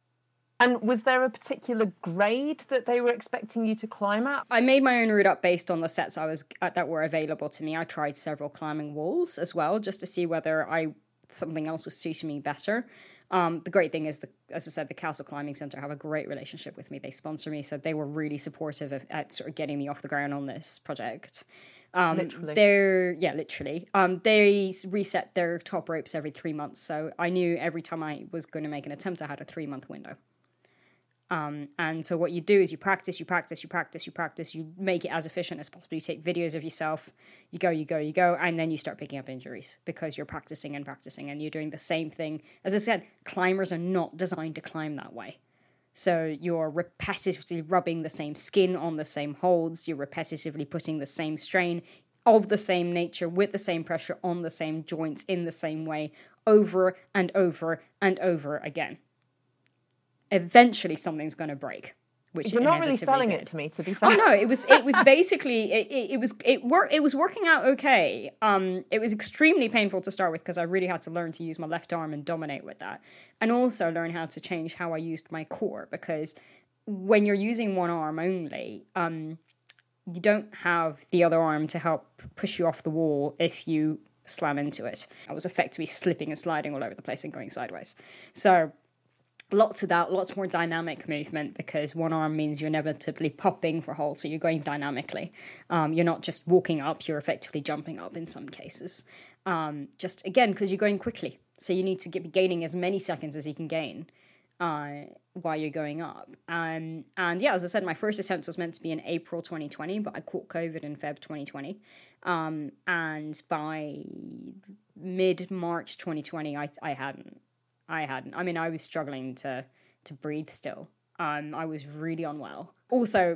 And was there a particular grade that they were expecting you to climb at? I made my own route up based on the sets I was uh, that were available to me. I tried several climbing walls as well, just to see whether I something else was suiting me better. Um, the great thing is, the, as I said, the Castle Climbing Centre have a great relationship with me. They sponsor me, so they were really supportive of, at sort of getting me off the ground on this project. Um, Literally. They're, yeah, literally. Um, they reset their top ropes every three months, so I knew every time I was going to make an attempt, I had a three-month window. Um, and so what you do is you practice, you practice, you practice, you practice, you make it as efficient as possible. You take videos of yourself, you go, you go, you go, and then you start picking up injuries because you're practicing and practicing and you're doing the same thing. As I said, climbers are not designed to climb that way. So you're repetitively rubbing the same skin on the same holds, you're repetitively putting the same strain of the same nature with the same pressure on the same joints in the same way over and over and over again. Eventually something's going to break, which you're not really selling did. it to me, to be fair. Oh no, it was it was basically it, it, it was it work it was working out okay. Um, it was extremely painful to start with because I really had to learn to use my left arm and dominate with that, and also learn how to change how I used my core, because when you're using one arm only, um, you don't have the other arm to help push you off the wall if you slam into it. I was effectively slipping and sliding all over the place and going sideways. So lots of that, lots more dynamic movement, because one arm means you're inevitably popping for hold, so you're going dynamically. Um, you're not just walking up, you're effectively jumping up in some cases. Um, just, again, because you're going quickly. So you need to get, be gaining as many seconds as you can gain uh, while you're going up. Um, and yeah, as I said, my first attempt was meant to be in April twenty twenty, but I caught COVID in February twenty twenty. Um, and by mid-March twenty twenty, I, I hadn't. I hadn't. I mean, I was struggling to to breathe still. Um, I was really unwell. Also,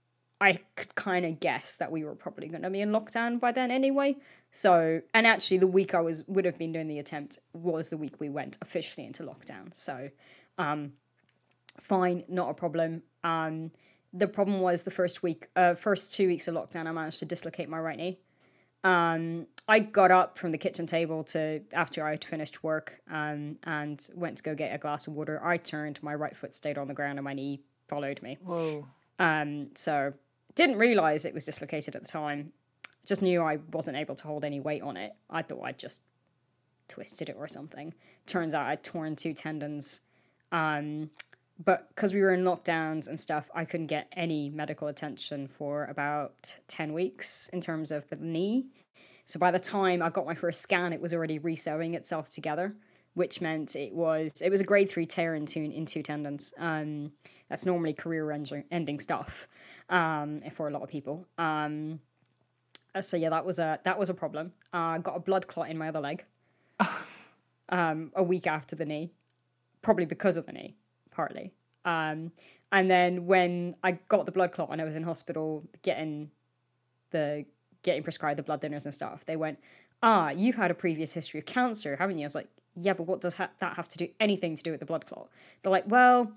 I could kind of guess that we were probably going to be in lockdown by then anyway. So, and actually the week I was would have been doing the attempt was the week we went officially into lockdown. So, um, fine, not a problem. Um, the problem was the first week, uh, first two weeks of lockdown, I managed to dislocate my right knee. Um, I got up from the kitchen table to after I had finished work um, and went to go get a glass of water. I turned, my right foot stayed on the ground and my knee followed me. Whoa. Um, so didn't realize it was dislocated at the time. Just knew I wasn't able to hold any weight on it. I thought I'd just twisted it or something. Turns out I'd torn two tendons. Um, but because we were in lockdowns and stuff, I couldn't get any medical attention for about ten weeks in terms of the knee. So by the time I got my first scan, it was already resewing itself together, which meant it was it was a grade three tear in two, in two tendons. Um, that's normally career-ending stuff um, for a lot of people. Um, so yeah, that was a that was a problem. I uh, got a blood clot in my other leg um, a week after the knee, probably because of the knee. Partly. Um, and then when I got the blood clot and I was in hospital getting the getting prescribed the blood thinners and stuff, they went, ah, you've had a previous history of cancer, haven't you? I was like, yeah, but what does ha- that have to do anything to do with the blood clot? They're like, well,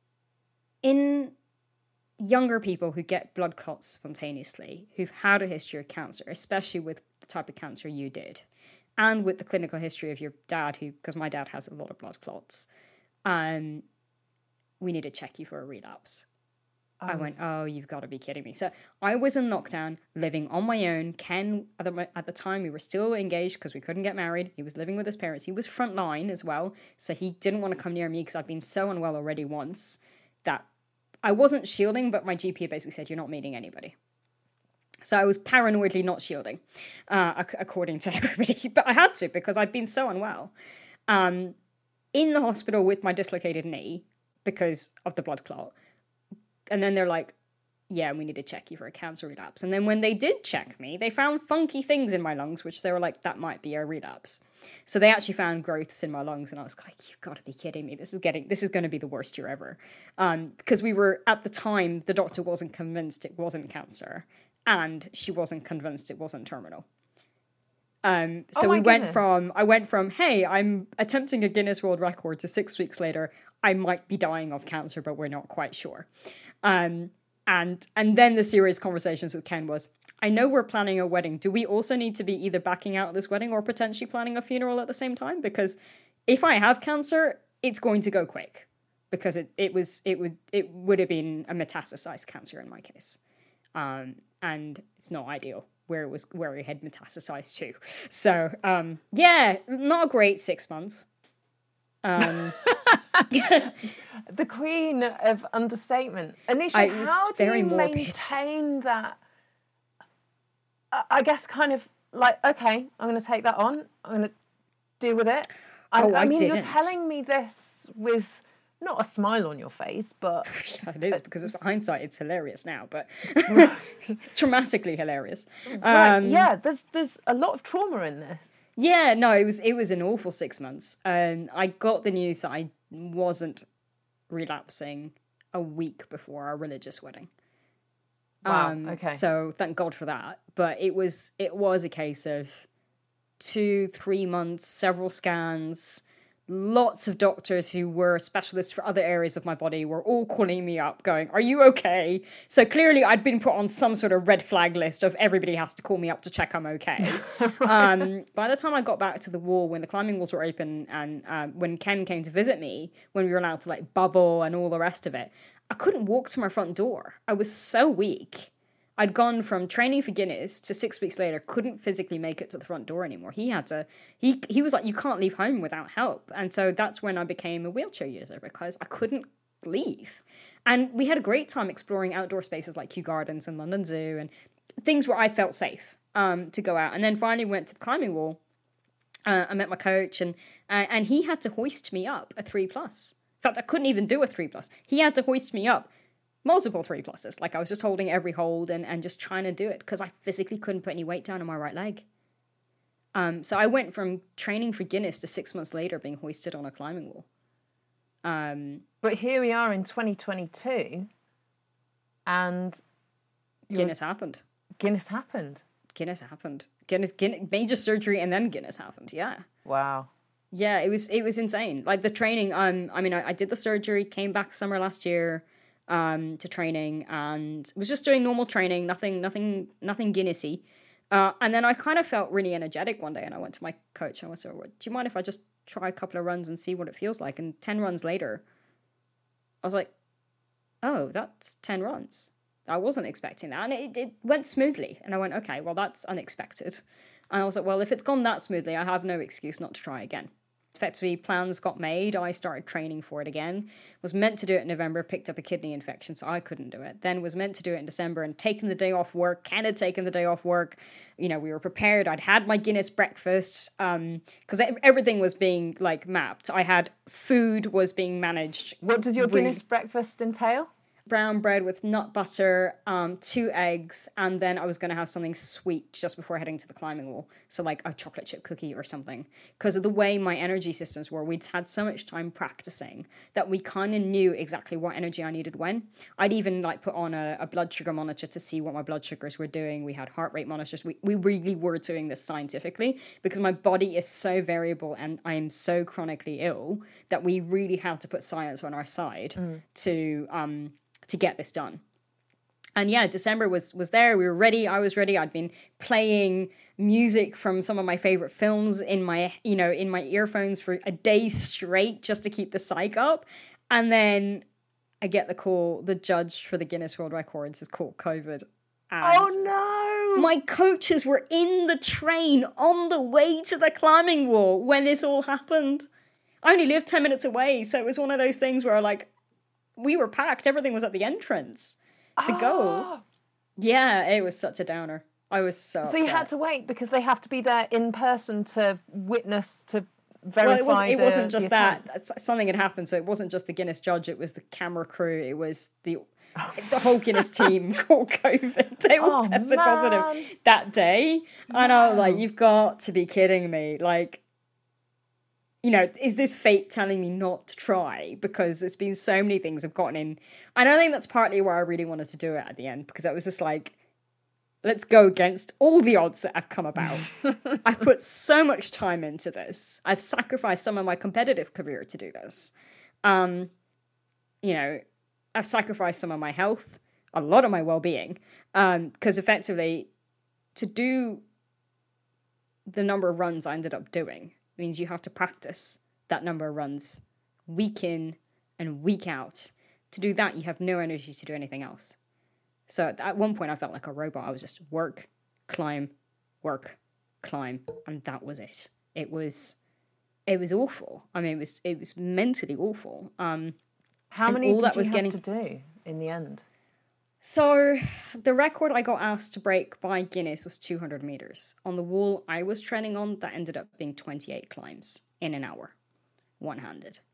in younger people who get blood clots spontaneously, who've had a history of cancer, especially with the type of cancer you did, and with the clinical history of your dad, who, because my dad has a lot of blood clots, um, we need to check you for a relapse. Oh. I went, oh, you've got to be kidding me. So I was in lockdown, living on my own. Ken, at the, at the time, we were still engaged because we couldn't get married. He was living with his parents. He was frontline as well. So he didn't want to come near me because I'd been so unwell already once that I wasn't shielding, but my G P basically said, you're not meeting anybody. So I was paranoidly not shielding, uh, according to everybody. But I had to because I'd been so unwell. Um, in the hospital with my dislocated knee, because of the blood clot. And then they're like, yeah, we need to check you for a cancer relapse. And then when they did check me, they found funky things in my lungs, which they were like, that might be a relapse. So they actually found growths in my lungs. And I was like, you've got to be kidding me. This is getting, this is going to be the worst year ever. Um, because we were, at the time, the doctor wasn't convinced it wasn't cancer. And she wasn't convinced it wasn't terminal. Um, so oh we went goodness. from, I went from, hey, I'm attempting a Guinness World Record to six weeks later, I might be dying of cancer, but we're not quite sure. Um, and, and then the serious conversations with Ken was, I know we're planning a wedding. Do we also need to be either backing out of this wedding or potentially planning a funeral at the same time? Because if I have cancer, it's going to go quick because it, it was, it would, it would have been a metastasized cancer in my case. Um, and it's not ideal. Where it was, where it had metastasized to. So, um, yeah, not a great six months. Um, the queen of understatement. Anisha, I, it was how do very you morbid. maintain that? I guess kind of like, okay, I'm going to take that on. I'm going to deal with it. I, oh, I, I mean, didn't. you're telling me this with not a smile on your face, but yeah, it is, because it's hindsight, it's hilarious now, but traumatically hilarious. Right, Um, yeah, there's there's a lot of trauma in this. Yeah, no, it was it was an awful six months. Um, I got the news that I wasn't relapsing a week before our religious wedding. Wow. Um, Okay. So thank God for that. But it was it was a case of two, three months, several scans, lots of doctors who were specialists for other areas of my body were all calling me up going, are you okay? So clearly I'd been put on some sort of red flag list of everybody has to call me up to check I'm okay. Right. Um, by the time I got back to the wall, when the climbing walls were open and um, when Ken came to visit me, when we were allowed to like bubble and all the rest of it, I couldn't walk to my front door. I was so weak. I'd gone from training for Guinness to six weeks later, couldn't physically make it to the front door anymore. He had to, he he was like, you can't leave home without help. And so that's when I became a wheelchair user, because I couldn't leave. And we had a great time exploring outdoor spaces like Kew Gardens and London Zoo and things where I felt safe um, to go out. And then finally went to the climbing wall. Uh, I met my coach and uh, and he had to hoist me up a three plus. In fact, I couldn't even do a three plus. He had to hoist me up multiple three pluses. Like I was just holding every hold and, and just trying to do it because I physically couldn't put any weight down on my right leg. Um, so I went from training for Guinness to six months later being hoisted on a climbing wall. Um, but here we are in twenty twenty-two and Guinness happened. Guinness happened. Guinness happened. Guinness, Guinness, major surgery and then Guinness happened. Yeah. Wow. Yeah, it was it was insane. Like the training, um, I mean, I, I did the surgery, came back summer last year, um, to training, and was just doing normal training, nothing, nothing, nothing Guinnessy. Uh, and then I kind of felt really energetic one day, and I went to my coach and I said, "Do you mind if I just try a couple of runs and see what it feels like?" And ten runs later, I was like, "Oh, that's ten runs." I wasn't expecting that, and it, it went smoothly. And I went, "Okay, well, that's unexpected." And I was like, "Well, if it's gone that smoothly, I have no excuse not to try again." Effectively, plans got made. I started training for it again. Was meant to do it in November, picked up a kidney infection, so I couldn't do it. Then was meant to do it in December and taken the day off work. Ken had taken the day off work. You know, we were prepared. I'd had my Guinness breakfast um, because everything was being like mapped. I had food was being managed. What does your really- Guinness breakfast entail? Brown bread with nut butter, um, two eggs, and then I was going to have something sweet just before heading to the climbing wall. So like a chocolate chip cookie or something. Because of the way my energy systems were, we'd had so much time practicing that we kind of knew exactly what energy I needed when. I'd even like put on a, a blood sugar monitor to see what my blood sugars were doing. We had heart rate monitors. We, we really were doing this scientifically because my body is so variable and I'm so chronically ill that we really had to put science on our side mm. to... um. to get this done. And yeah, December was was there. We were ready. I was ready. I'd been playing music from some of my favorite films in my, you know, in my earphones for a day straight just to keep the psych up. And then I get the call, the judge for the Guinness World Records is called COVID. And oh no! My coaches were in the train on the way to the climbing wall when this all happened. I only lived ten minutes away, so it was one of those things where like, we were packed. Everything was at the entrance to oh. go. Yeah, it was such a downer. I was so So upset. you had to wait because they have to be there in person to witness, to verify Well, it, was, it the, wasn't just the that. Something had happened, so it wasn't just the Guinness judge. It was the camera crew. It was the the whole Guinness team caught COVID. They all oh, tested man. positive that day. And I was like, you've got to be kidding me. Like, you know, is this fate telling me not to try? Because there's been so many things I've gotten in. And I think that's partly why I really wanted to do it at the end, because I was just like, let's go against all the odds that have come about. I've put so much time into this. I've sacrificed some of my competitive career to do this. Um, you know, I've sacrificed some of my health, a lot of my well-being, um, because effectively to do the number of runs I ended up doing means you have to practice that number of runs week in and week out. To do that, you have no energy to do anything else. So at one point, I felt like a robot. I was just work, climb, work, climb, and that was it. It was, it was awful. I mean, it was it was mentally awful. Um, How many all did that you was have getting... to do in the end? So the record I got asked to break by Guinness was two hundred meters. On the wall I was training on, that ended up being twenty-eight climbs in an hour, one-handed.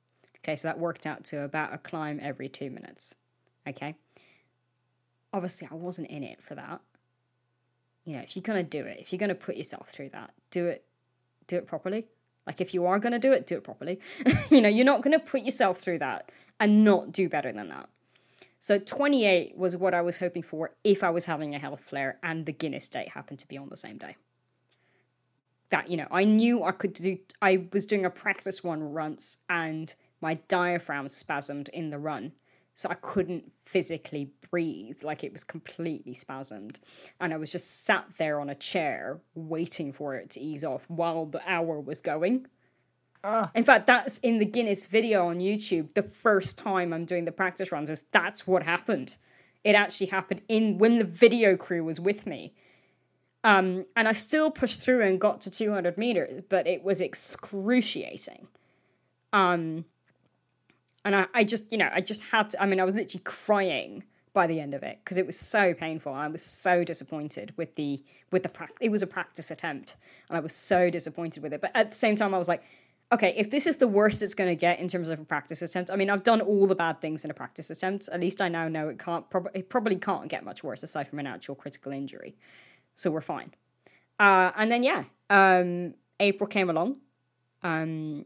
Okay, so that worked out to about a climb every two minutes. Okay. Obviously, I wasn't in it for that. You know, if you're going to do it, if you're going to put yourself through that, do it, do it properly. Like, if you are going to do it, do it properly. You know, you're not going to put yourself through that and not do better than that. So twenty-eight was what I was hoping for if I was having a health flare and the Guinness date happened to be on the same day. That, you know, I knew I could do, I was doing a practice one once and my diaphragm spasmed in the run. So I couldn't physically breathe, like it was completely spasmed. And I was just sat there on a chair waiting for it to ease off while the hour was going. Uh. In fact, that's in the Guinness video on YouTube. The first time I'm doing the practice runs is that's what happened. It actually happened in when the video crew was with me. Um, and I still pushed through and got to two hundred meters, but it was excruciating. Um... And I, I just, you know, I just had to, I mean, I was literally crying by the end of it because it was so painful. I was so disappointed with the, with the practice. It was a practice attempt and I was so disappointed with it. But at the same time, I was like, okay, if this is the worst it's going to get in terms of a practice attempt, I mean, I've done all the bad things in a practice attempt. At least I now know it can't, prob- it probably can't get much worse aside from an actual critical injury. So we're fine. Uh, and then, yeah, um, April came along. Um,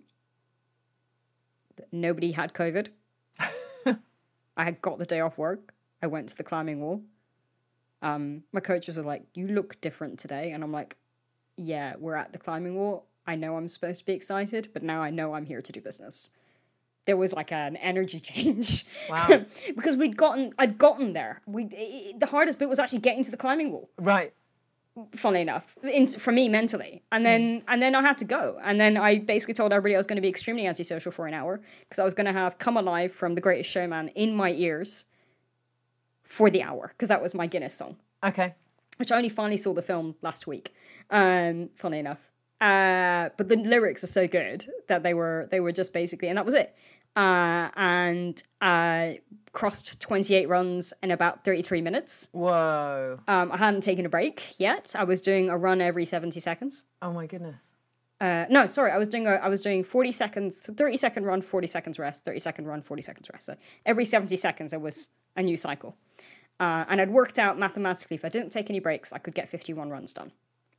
Nobody had COVID. I had got the day off work. I went to the climbing wall. Um, my coaches were like, you look different today. And I'm like, yeah, we're at the climbing wall. I know I'm supposed to be excited, but now I know I'm here to do business. There was like an energy change. Wow. Because we'd gotten, I'd gotten there. We it, the hardest bit was actually getting to the climbing wall. Right. Funnily enough, in, for me mentally, and then mm. and then I had to go, and then I basically told everybody I was going to be extremely antisocial for an hour because I was going to have "Come Alive" from The Greatest Showman in my ears for the hour because that was my Guinness song. Okay. Which I only finally saw the film last week. Um, funny enough, uh, but the lyrics are so good that they were they were just basically, and that was it. Uh, and uh, crossed twenty-eight runs in about thirty-three minutes. Whoa. Um, I hadn't taken a break yet. I was doing a run every seventy seconds. Oh my goodness. Uh, no, sorry. I was doing a, I was doing forty seconds, thirty second run, forty seconds rest, thirty second run, forty seconds rest. So every seventy seconds there was a new cycle. Uh, and I'd worked out mathematically if I didn't take any breaks, I could get fifty-one runs done.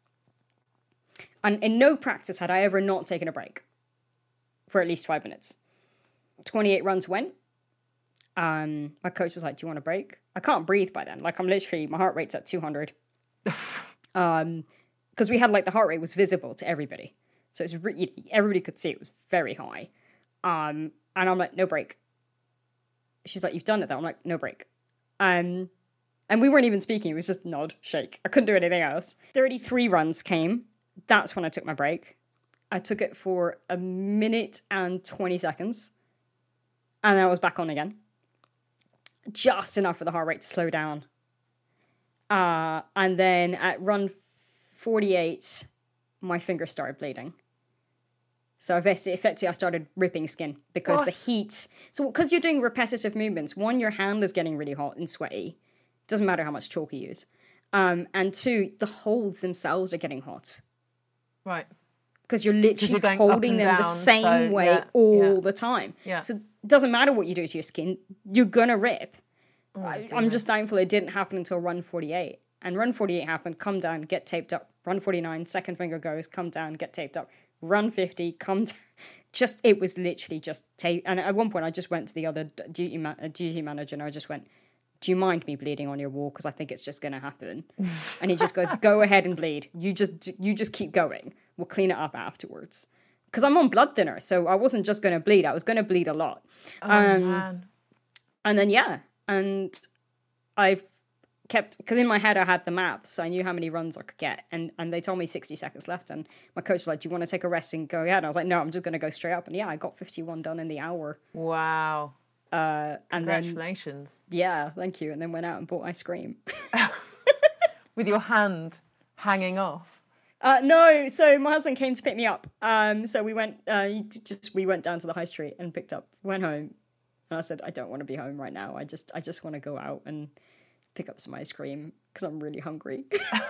And in no practice had I ever not taken a break for at least five minutes. twenty-eight runs went. Um, my coach was like, do you want a break? I can't breathe by then. Like I'm literally, my heart rate's at two hundred. um, because we had like the heart rate was visible to everybody. So it's really, everybody could see it was very high. Um, and I'm like, no break. She's like, you've done it though. I'm like, no break. Um, and we weren't even speaking. It was just nod, shake. I couldn't do anything else. thirty-three runs came. That's when I took my break. I took it for a minute and twenty seconds. And then I was back on again. Just enough for the heart rate to slow down. Uh, and then at run forty-eight, my finger started bleeding. So effectively, I started ripping skin because what? the heat... So because you're doing repetitive movements, one, your hand is getting really hot and sweaty. Doesn't matter how much chalk you use. Um, and two, the holds themselves are getting hot. Right. Because you're literally you're holding them down, the same so, way yeah, all yeah. the time. Yeah. So it doesn't matter what you do to your skin, you're going to rip. Oh, I, I'm just thankful it didn't happen until run forty-eight. And run forty-eight happened, come down, get taped up. Run forty-nine, second finger goes, come down, get taped up. Run fifty, come down. Just, it was literally just tape. And at one point, I just went to the other duty, ma- duty manager and I just went, do you mind me bleeding on your wall? Because I think it's just going to happen. And he just goes, go ahead and bleed. You just you just keep going. We'll clean it up afterwards. Because I'm on blood thinner, so I wasn't just going to bleed. I was going to bleed a lot. Oh, um, man. And then, yeah. And I kept... Because in my head, I had the maths. So I knew how many runs I could get. And, and they told me sixty seconds left. And my coach was like, do you want to take a rest and go ahead? And I was like, no, I'm just going to go straight up. And yeah, I got fifty-one done in the hour. Wow. Uh, and Congratulations. Then, yeah, thank you. And then went out and bought ice cream. With your hand hanging off? Uh, no, so my husband came to pick me up. Um, so we went, uh, just we went down to the high street and picked up, went home. And I said, I don't want to be home right now. I just, I just want to go out and pick up some ice cream because I'm really hungry.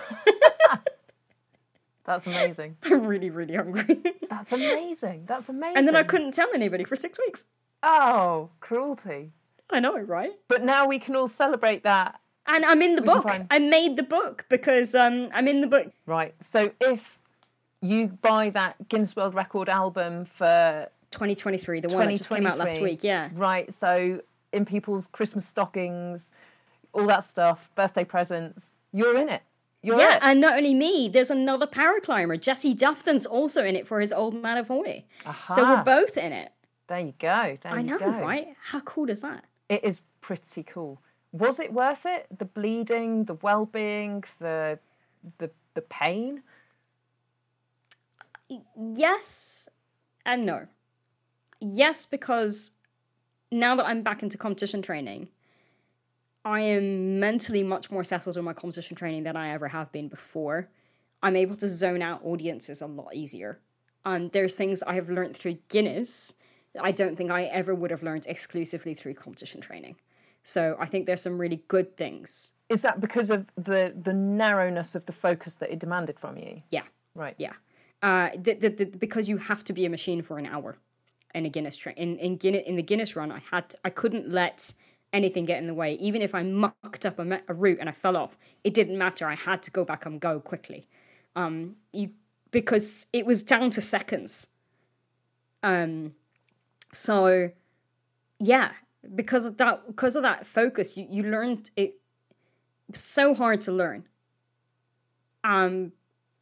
That's amazing. I'm really, really hungry. That's amazing. That's amazing. And then I couldn't tell anybody for six weeks. Oh, cruelty. I know, right? But now we can all celebrate that. And I'm in the We can book. find- I made the book because um, I'm in the book. Right. So if you buy that Guinness World Record album for twenty twenty-three, the one that just came out last week, yeah. Right. So in people's Christmas stockings, all that stuff, birthday presents, you're in it. You're yeah, it. and not only me, there's another paraclimber. Jesse Dufton's also in it for his Old Man of Hawaii. Aha. So we're both in it. There you go. There I you know, go. right? How cool is that? It is pretty cool. Was it worth it? The bleeding, the well-being, the the the pain? Yes and no. Yes, because now that I'm back into competition training, I am mentally much more settled in my competition training than I ever have been before. I'm able to zone out audiences a lot easier. Um, there's things I have learned through Guinness that I don't think I ever would have learned exclusively through competition training. So I think there's some really good things. Is that because of the, the narrowness of the focus that it demanded from you? Yeah. Right. Yeah. Uh, the, the, the, because you have to be a machine for an hour in a Guinness train. In in Guinness in the Guinness run, I had to, I couldn't let anything get in the way. Even if I mucked up a, me- a route and I fell off, it didn't matter. I had to go back and go quickly. Um, you because it was down to seconds. Um, so yeah, because of that because of that focus, you you learned it. So hard to learn. Um.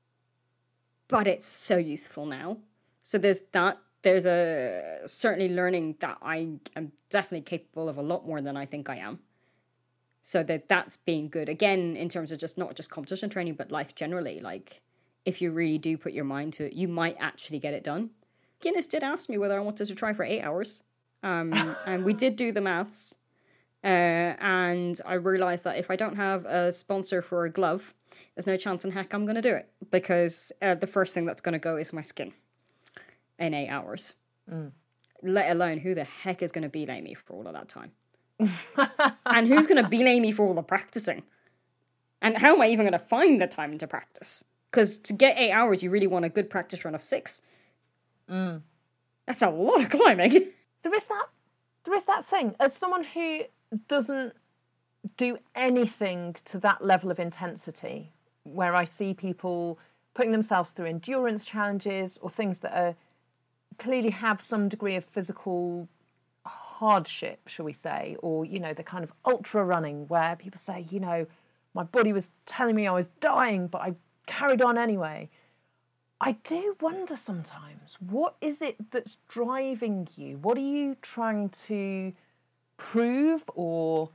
But it's so useful now. So there's that. There's a certainly learning that I am definitely capable of a lot more than I think I am. So that that's being good. Again, in terms of just not just competition training, but life generally. Like, if you really do put your mind to it, you might actually get it done. Guinness did ask me whether I wanted to try for eight hours. Um, and we did do the maths. Uh, and I realised that if I don't have a sponsor for a glove, there's no chance in heck I'm going to do it, because uh, the first thing that's going to go is my skin in eight hours. Mm. Let alone who the heck is going to belay me for all of that time. And who's going to belay me for all the practicing? And how am I even going to find the time to practice? Because to get eight hours, you really want a good practice run of six. Mm. That's a lot of climbing. There is that, there is that thing. As someone who doesn't do anything to that level of intensity, where I see people putting themselves through endurance challenges or things that are clearly have some degree of physical hardship, shall we say, or, you know, the kind of ultra running where people say, you know, my body was telling me I was dying, but I carried on anyway. I do wonder sometimes, what is it that's driving you? What are you trying to prove or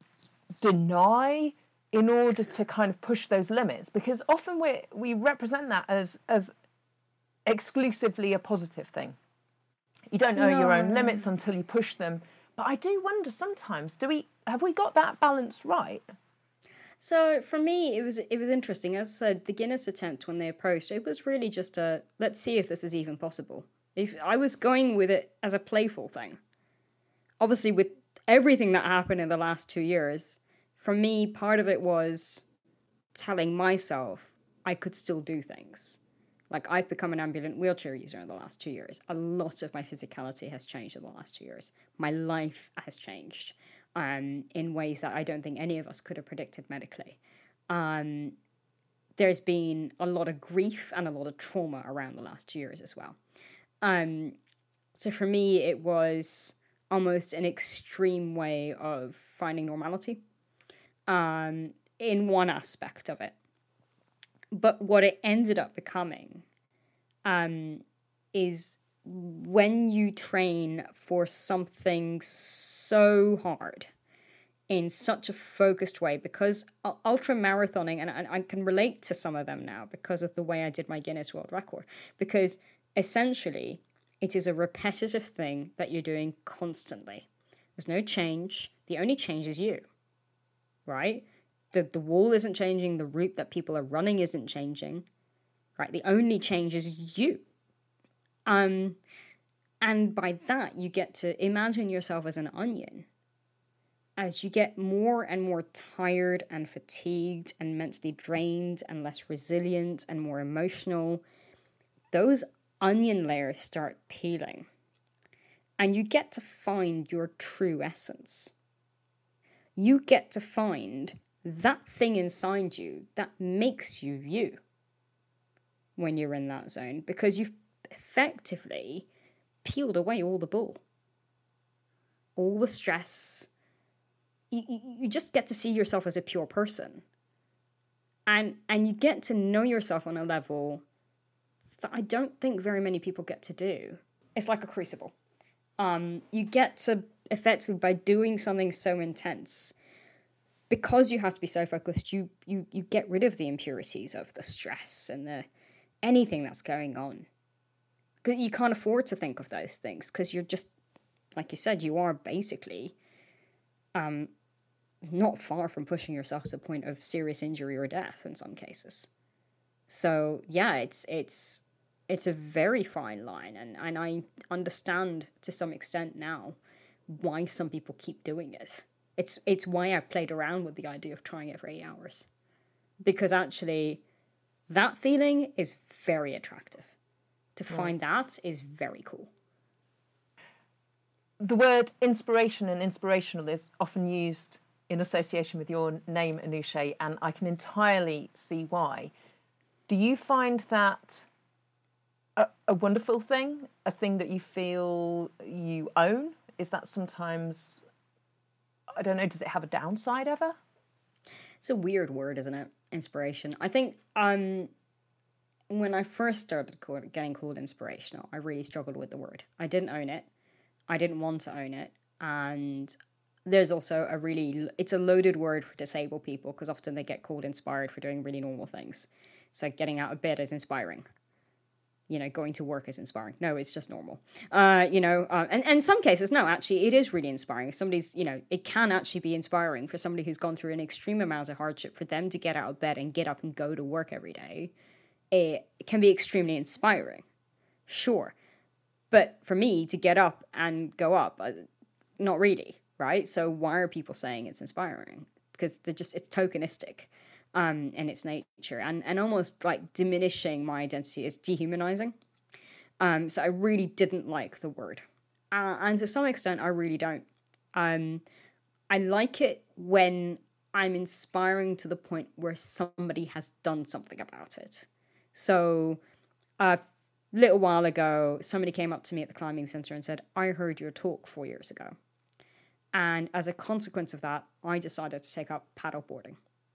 deny in order to kind of push those limits? Because often we we represent that as as exclusively a positive thing. You don't know no. your own limits until you push them. But I do wonder sometimes, do we have we got that balance right? So for me, it was it was interesting. As I said, the Guinness attempt when they approached, it was really just a let's see if this is even possible. If I was going with it as a playful thing, obviously with everything that happened in the last two years, for me, part of it was telling myself I could still do things. Like, I've become an ambulant wheelchair user in the last two years. A lot of my physicality has changed in the last two years. My life has changed um, in ways that I don't think any of us could have predicted medically. Um, there's been a lot of grief and a lot of trauma around the last two years as well. Um, so for me, it was almost an extreme way of finding normality um, in one aspect of it. But what it ended up becoming um, is when you train for something so hard in such a focused way, because ultra marathoning, and I can relate to some of them now because of the way I did my Guinness World Record, because essentially it is a repetitive thing that you're doing constantly. There's no change. The only change is you, right? The, the wall isn't changing. The route that people are running isn't changing, right? The only change is you. Um, and by that, you get to imagine yourself as an onion. As you get more and more tired and fatigued and mentally drained and less resilient and more emotional, those onion layers start peeling. and you get to find your true essence. You get to find that thing inside you that makes you you when you're in that zone, because you've effectively peeled away all the bull, all the stress. You, you just get to see yourself as a pure person. And, and you get to know yourself on a level that I don't think very many people get to do. It's like a crucible. Um, you get to, effectively, by doing something so intense, because you have to be so focused, you you you get rid of the impurities of the stress and the anything that's going on. You can't afford to think of those things because you're just, like you said, you are basically um, not far from pushing yourself to the point of serious injury or death in some cases. So yeah, it's it's it's a very fine line, and, and I understand to some extent now why some people keep doing it. It's it's why I played around with the idea of trying it for eight hours. Because actually, that feeling is very attractive. To find right. that is very cool. The word inspiration and inspirational is often used in association with your name, Anusha, and I can entirely see why. Do you find that a, a wonderful thing, a thing that you feel you own? Is that sometimes, I don't know, does it have a downside ever? It's a weird word, isn't it? Inspiration. I think um, when I first started called, getting called inspirational, I really struggled with the word. I didn't own it. I didn't want to own it. And there's also a really, it's a loaded word for disabled people because often they get called inspired for doing really normal things. So getting out of bed is inspiring. You know, going to work is inspiring. No, it's just normal. Uh, you know, uh, and, and in some cases, no, actually, it is really inspiring. If somebody's, you know, it can actually be inspiring for somebody who's gone through an extreme amount of hardship, for them to get out of bed and get up and go to work every day. It can be extremely inspiring. Sure. But for me to get up and go up, uh, not really, right? So why are people saying it's inspiring? Because they're just, it's tokenistic. Um, in its nature, and, and almost like diminishing my identity is dehumanizing. Um, so I really didn't like the word. Uh, and to some extent, I really don't. Um, I like it when I'm inspiring to the point where somebody has done something about it. So a little while ago, somebody came up to me at the climbing center and said, I heard your talk four years ago. And as a consequence of that, I decided to take up paddleboarding.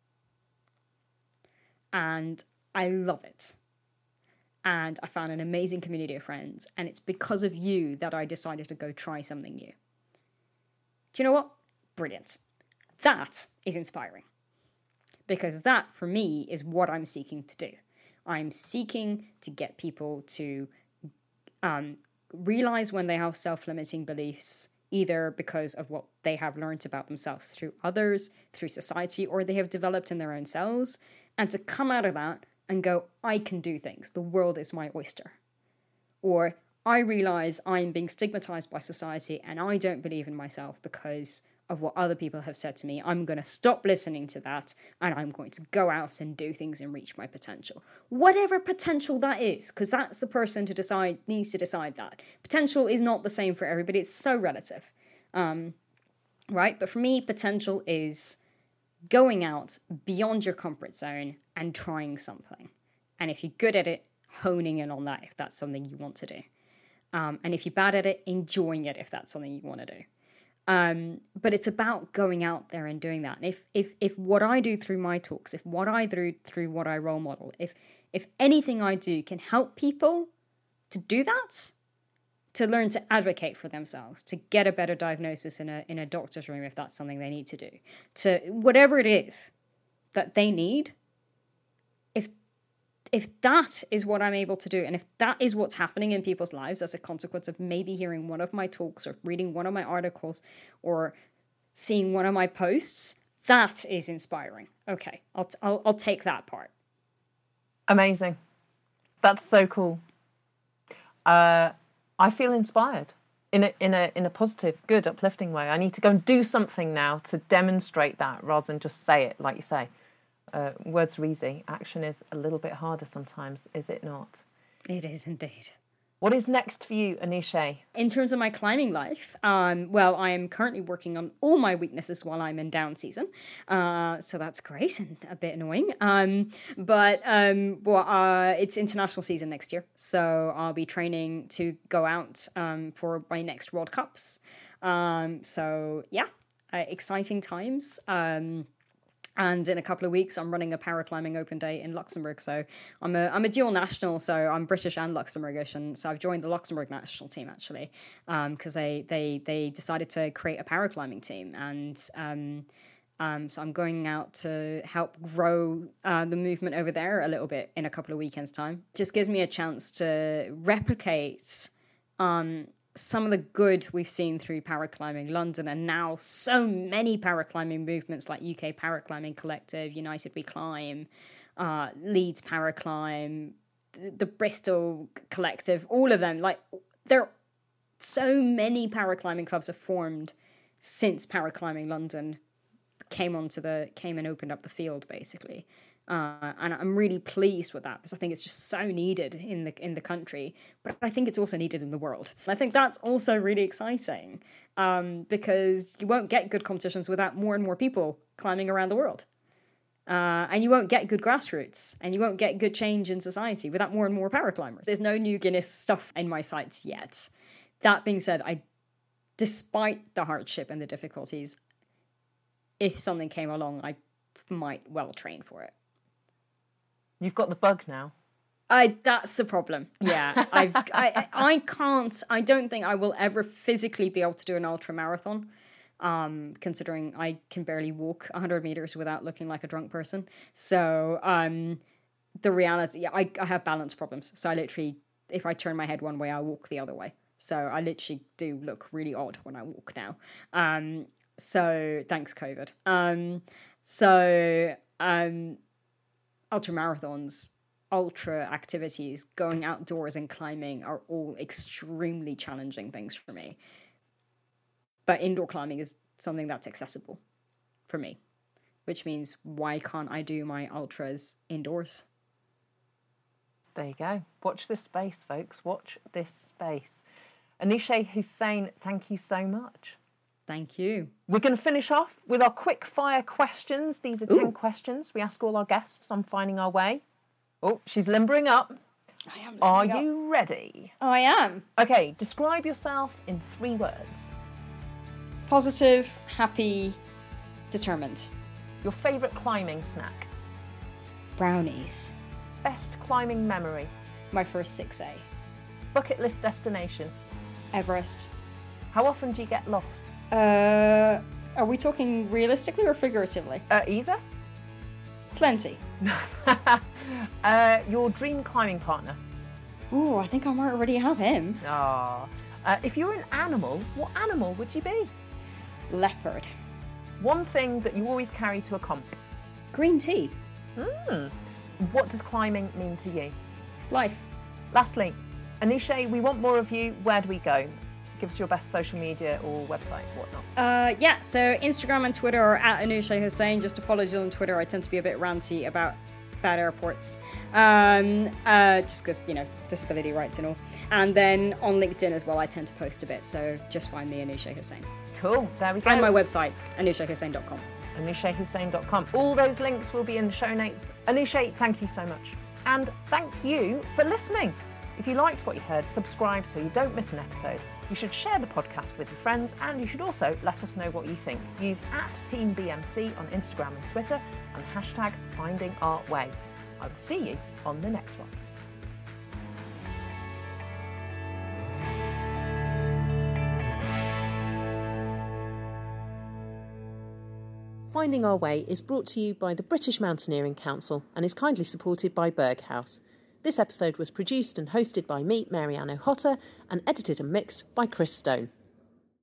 And I love it. And I found an amazing community of friends. And it's because of you that I decided to go try something new. Do you know what? Brilliant. That is inspiring. Because that, for me, is what I'm seeking to do. I'm seeking to get people to um, realize when they have self-limiting beliefs, either because of what they have learned about themselves through others, through society, or they have developed in their own selves, and to come out of that and go, I can do things. The world is my oyster. Or I realize I'm being stigmatized by society and I don't believe in myself because of what other people have said to me. I'm going to stop listening to that and I'm going to go out and do things and reach my potential. Whatever potential that is, because that's the person to decide, needs to decide that. Potential is not the same for everybody. It's so relative. Um, right? But for me, potential is going out beyond your comfort zone and trying something. And if you're good at it, honing in on that if that's something you want to do. Um, and if you're bad at it, enjoying it if that's something you want to do. Um, but it's about going out there and doing that. And if if if what I do through my talks, if what I do through what I role model, if if anything I do can help people to do that, to learn to advocate for themselves, to get a better diagnosis in a in a doctor's room if that's something they need to do, to whatever it is that they need, if if that is what I'm able to do, and if that is what's happening in people's lives as a consequence of maybe hearing one of my talks or reading one of my articles or seeing one of my posts, that is inspiring. Okay, I'll I'll, I'll take that part. Amazing. That's so cool. Uh I feel inspired in a in a in a positive, good, uplifting way. I need to go and do something now to demonstrate that rather than just say it, like you say. Uh, words are easy. Action is a little bit harder sometimes, is it not? It is indeed. What is next for you, Anusha? In terms of my climbing life, um, well, I am currently working on all my weaknesses while I'm in down season. Uh, so that's great and a bit annoying. Um, but um, well, uh, it's international season next year. So I'll be training to go out um, for my next World Cups. Um, so yeah, uh, exciting times. Um, And in a couple of weeks, I'm running a paraclimbing open day in Luxembourg. So I'm a I'm a dual national, so I'm British and Luxembourgish, and so I've joined the Luxembourg national team actually, because um, they they they decided to create a paraclimbing team, and um, um, so I'm going out to help grow uh, the movement over there a little bit in a couple of weekends' time. Just gives me a chance to replicate Um, some of the good we've seen through Paraclimbing London, and now so many paraclimbing movements like U K Paraclimbing Collective, United We Climb, uh, Leeds Paraclimb, the, the Bristol Collective, all of them. Like, there, so many paraclimbing clubs have formed since Paraclimbing London came onto the came and opened up the field, basically. Uh, and I'm really pleased with that because I think it's just so needed in the in the country, but I think it's also needed in the world. And I think that's also really exciting um, because you won't get good competitions without more and more people climbing around the world. Uh, and you won't get good grassroots, and you won't get good change in society without more and more paraclimbers. There's no new Guinness stuff in my sights yet. That being said, I, despite the hardship and the difficulties, if something came along, I might well train for it. You've got the bug now. I that's the problem. Yeah, I've, I I can't. I don't think I will ever physically be able to do an ultra marathon, um, considering I can barely walk one hundred meters without looking like a drunk person. So um, the reality, yeah, I, I have balance problems. So I literally, if I turn my head one way, I walk the other way. So I literally do look really odd when I walk now. Um, so thanks COVID. Um, so um. Ultra marathons, ultra activities, going outdoors and climbing are all extremely challenging things for me. But indoor climbing is something that's accessible for me, which means why can't I do my ultras indoors? There you go. Watch this space, folks. Watch this space. Anusha Hussain, thank you so much. Thank you. We're going to finish off with our quick fire questions. These are ten Ooh. questions we ask all our guests on Finding Our Way. Oh, she's limbering up. I am. Are up. you ready? Oh, I am. Okay, describe yourself in three words. Positive, happy, determined. Your favourite climbing snack. Brownies. Best climbing memory. My first six A. Bucket list destination. Everest. How often do you get lost? Uh, are we talking realistically or figuratively? Uh, either. Plenty. uh, your dream climbing partner. Ooh, I think I might already have him. Ah. Uh, if you're an animal, what animal would you be? Leopard. One thing that you always carry to a comp. Green tea. Mm. What does climbing mean to you? Life. Lastly, Anusha, we want more of you. Where do we go? Give us your best social media or website, whatnot. Uh, yeah, so Instagram and Twitter are at Anusha Hussain. Just apologies on Twitter. I tend to be a bit ranty about bad airports. Um, uh, just because, you know, disability rights and all. And then on LinkedIn as well, I tend to post a bit. So just find me, Anusha Hussain. Cool, there we go. And my website, anusha hussain dot com. anusha hussain dot com. All those links will be in the show notes. Anusha, thank you so much. And thank you for listening. If you liked what you heard, subscribe so you don't miss an episode. You should share the podcast with your friends, and you should also let us know what you think. Use at Team B M C on Instagram and Twitter and hashtag Finding Our Way. I will see you on the next one. Finding Our Way is brought to you by the British Mountaineering Council and is kindly supported by Berghaus. This episode was produced and hosted by me, Mary Ann O'Hotter, and edited and mixed by Chris Stone.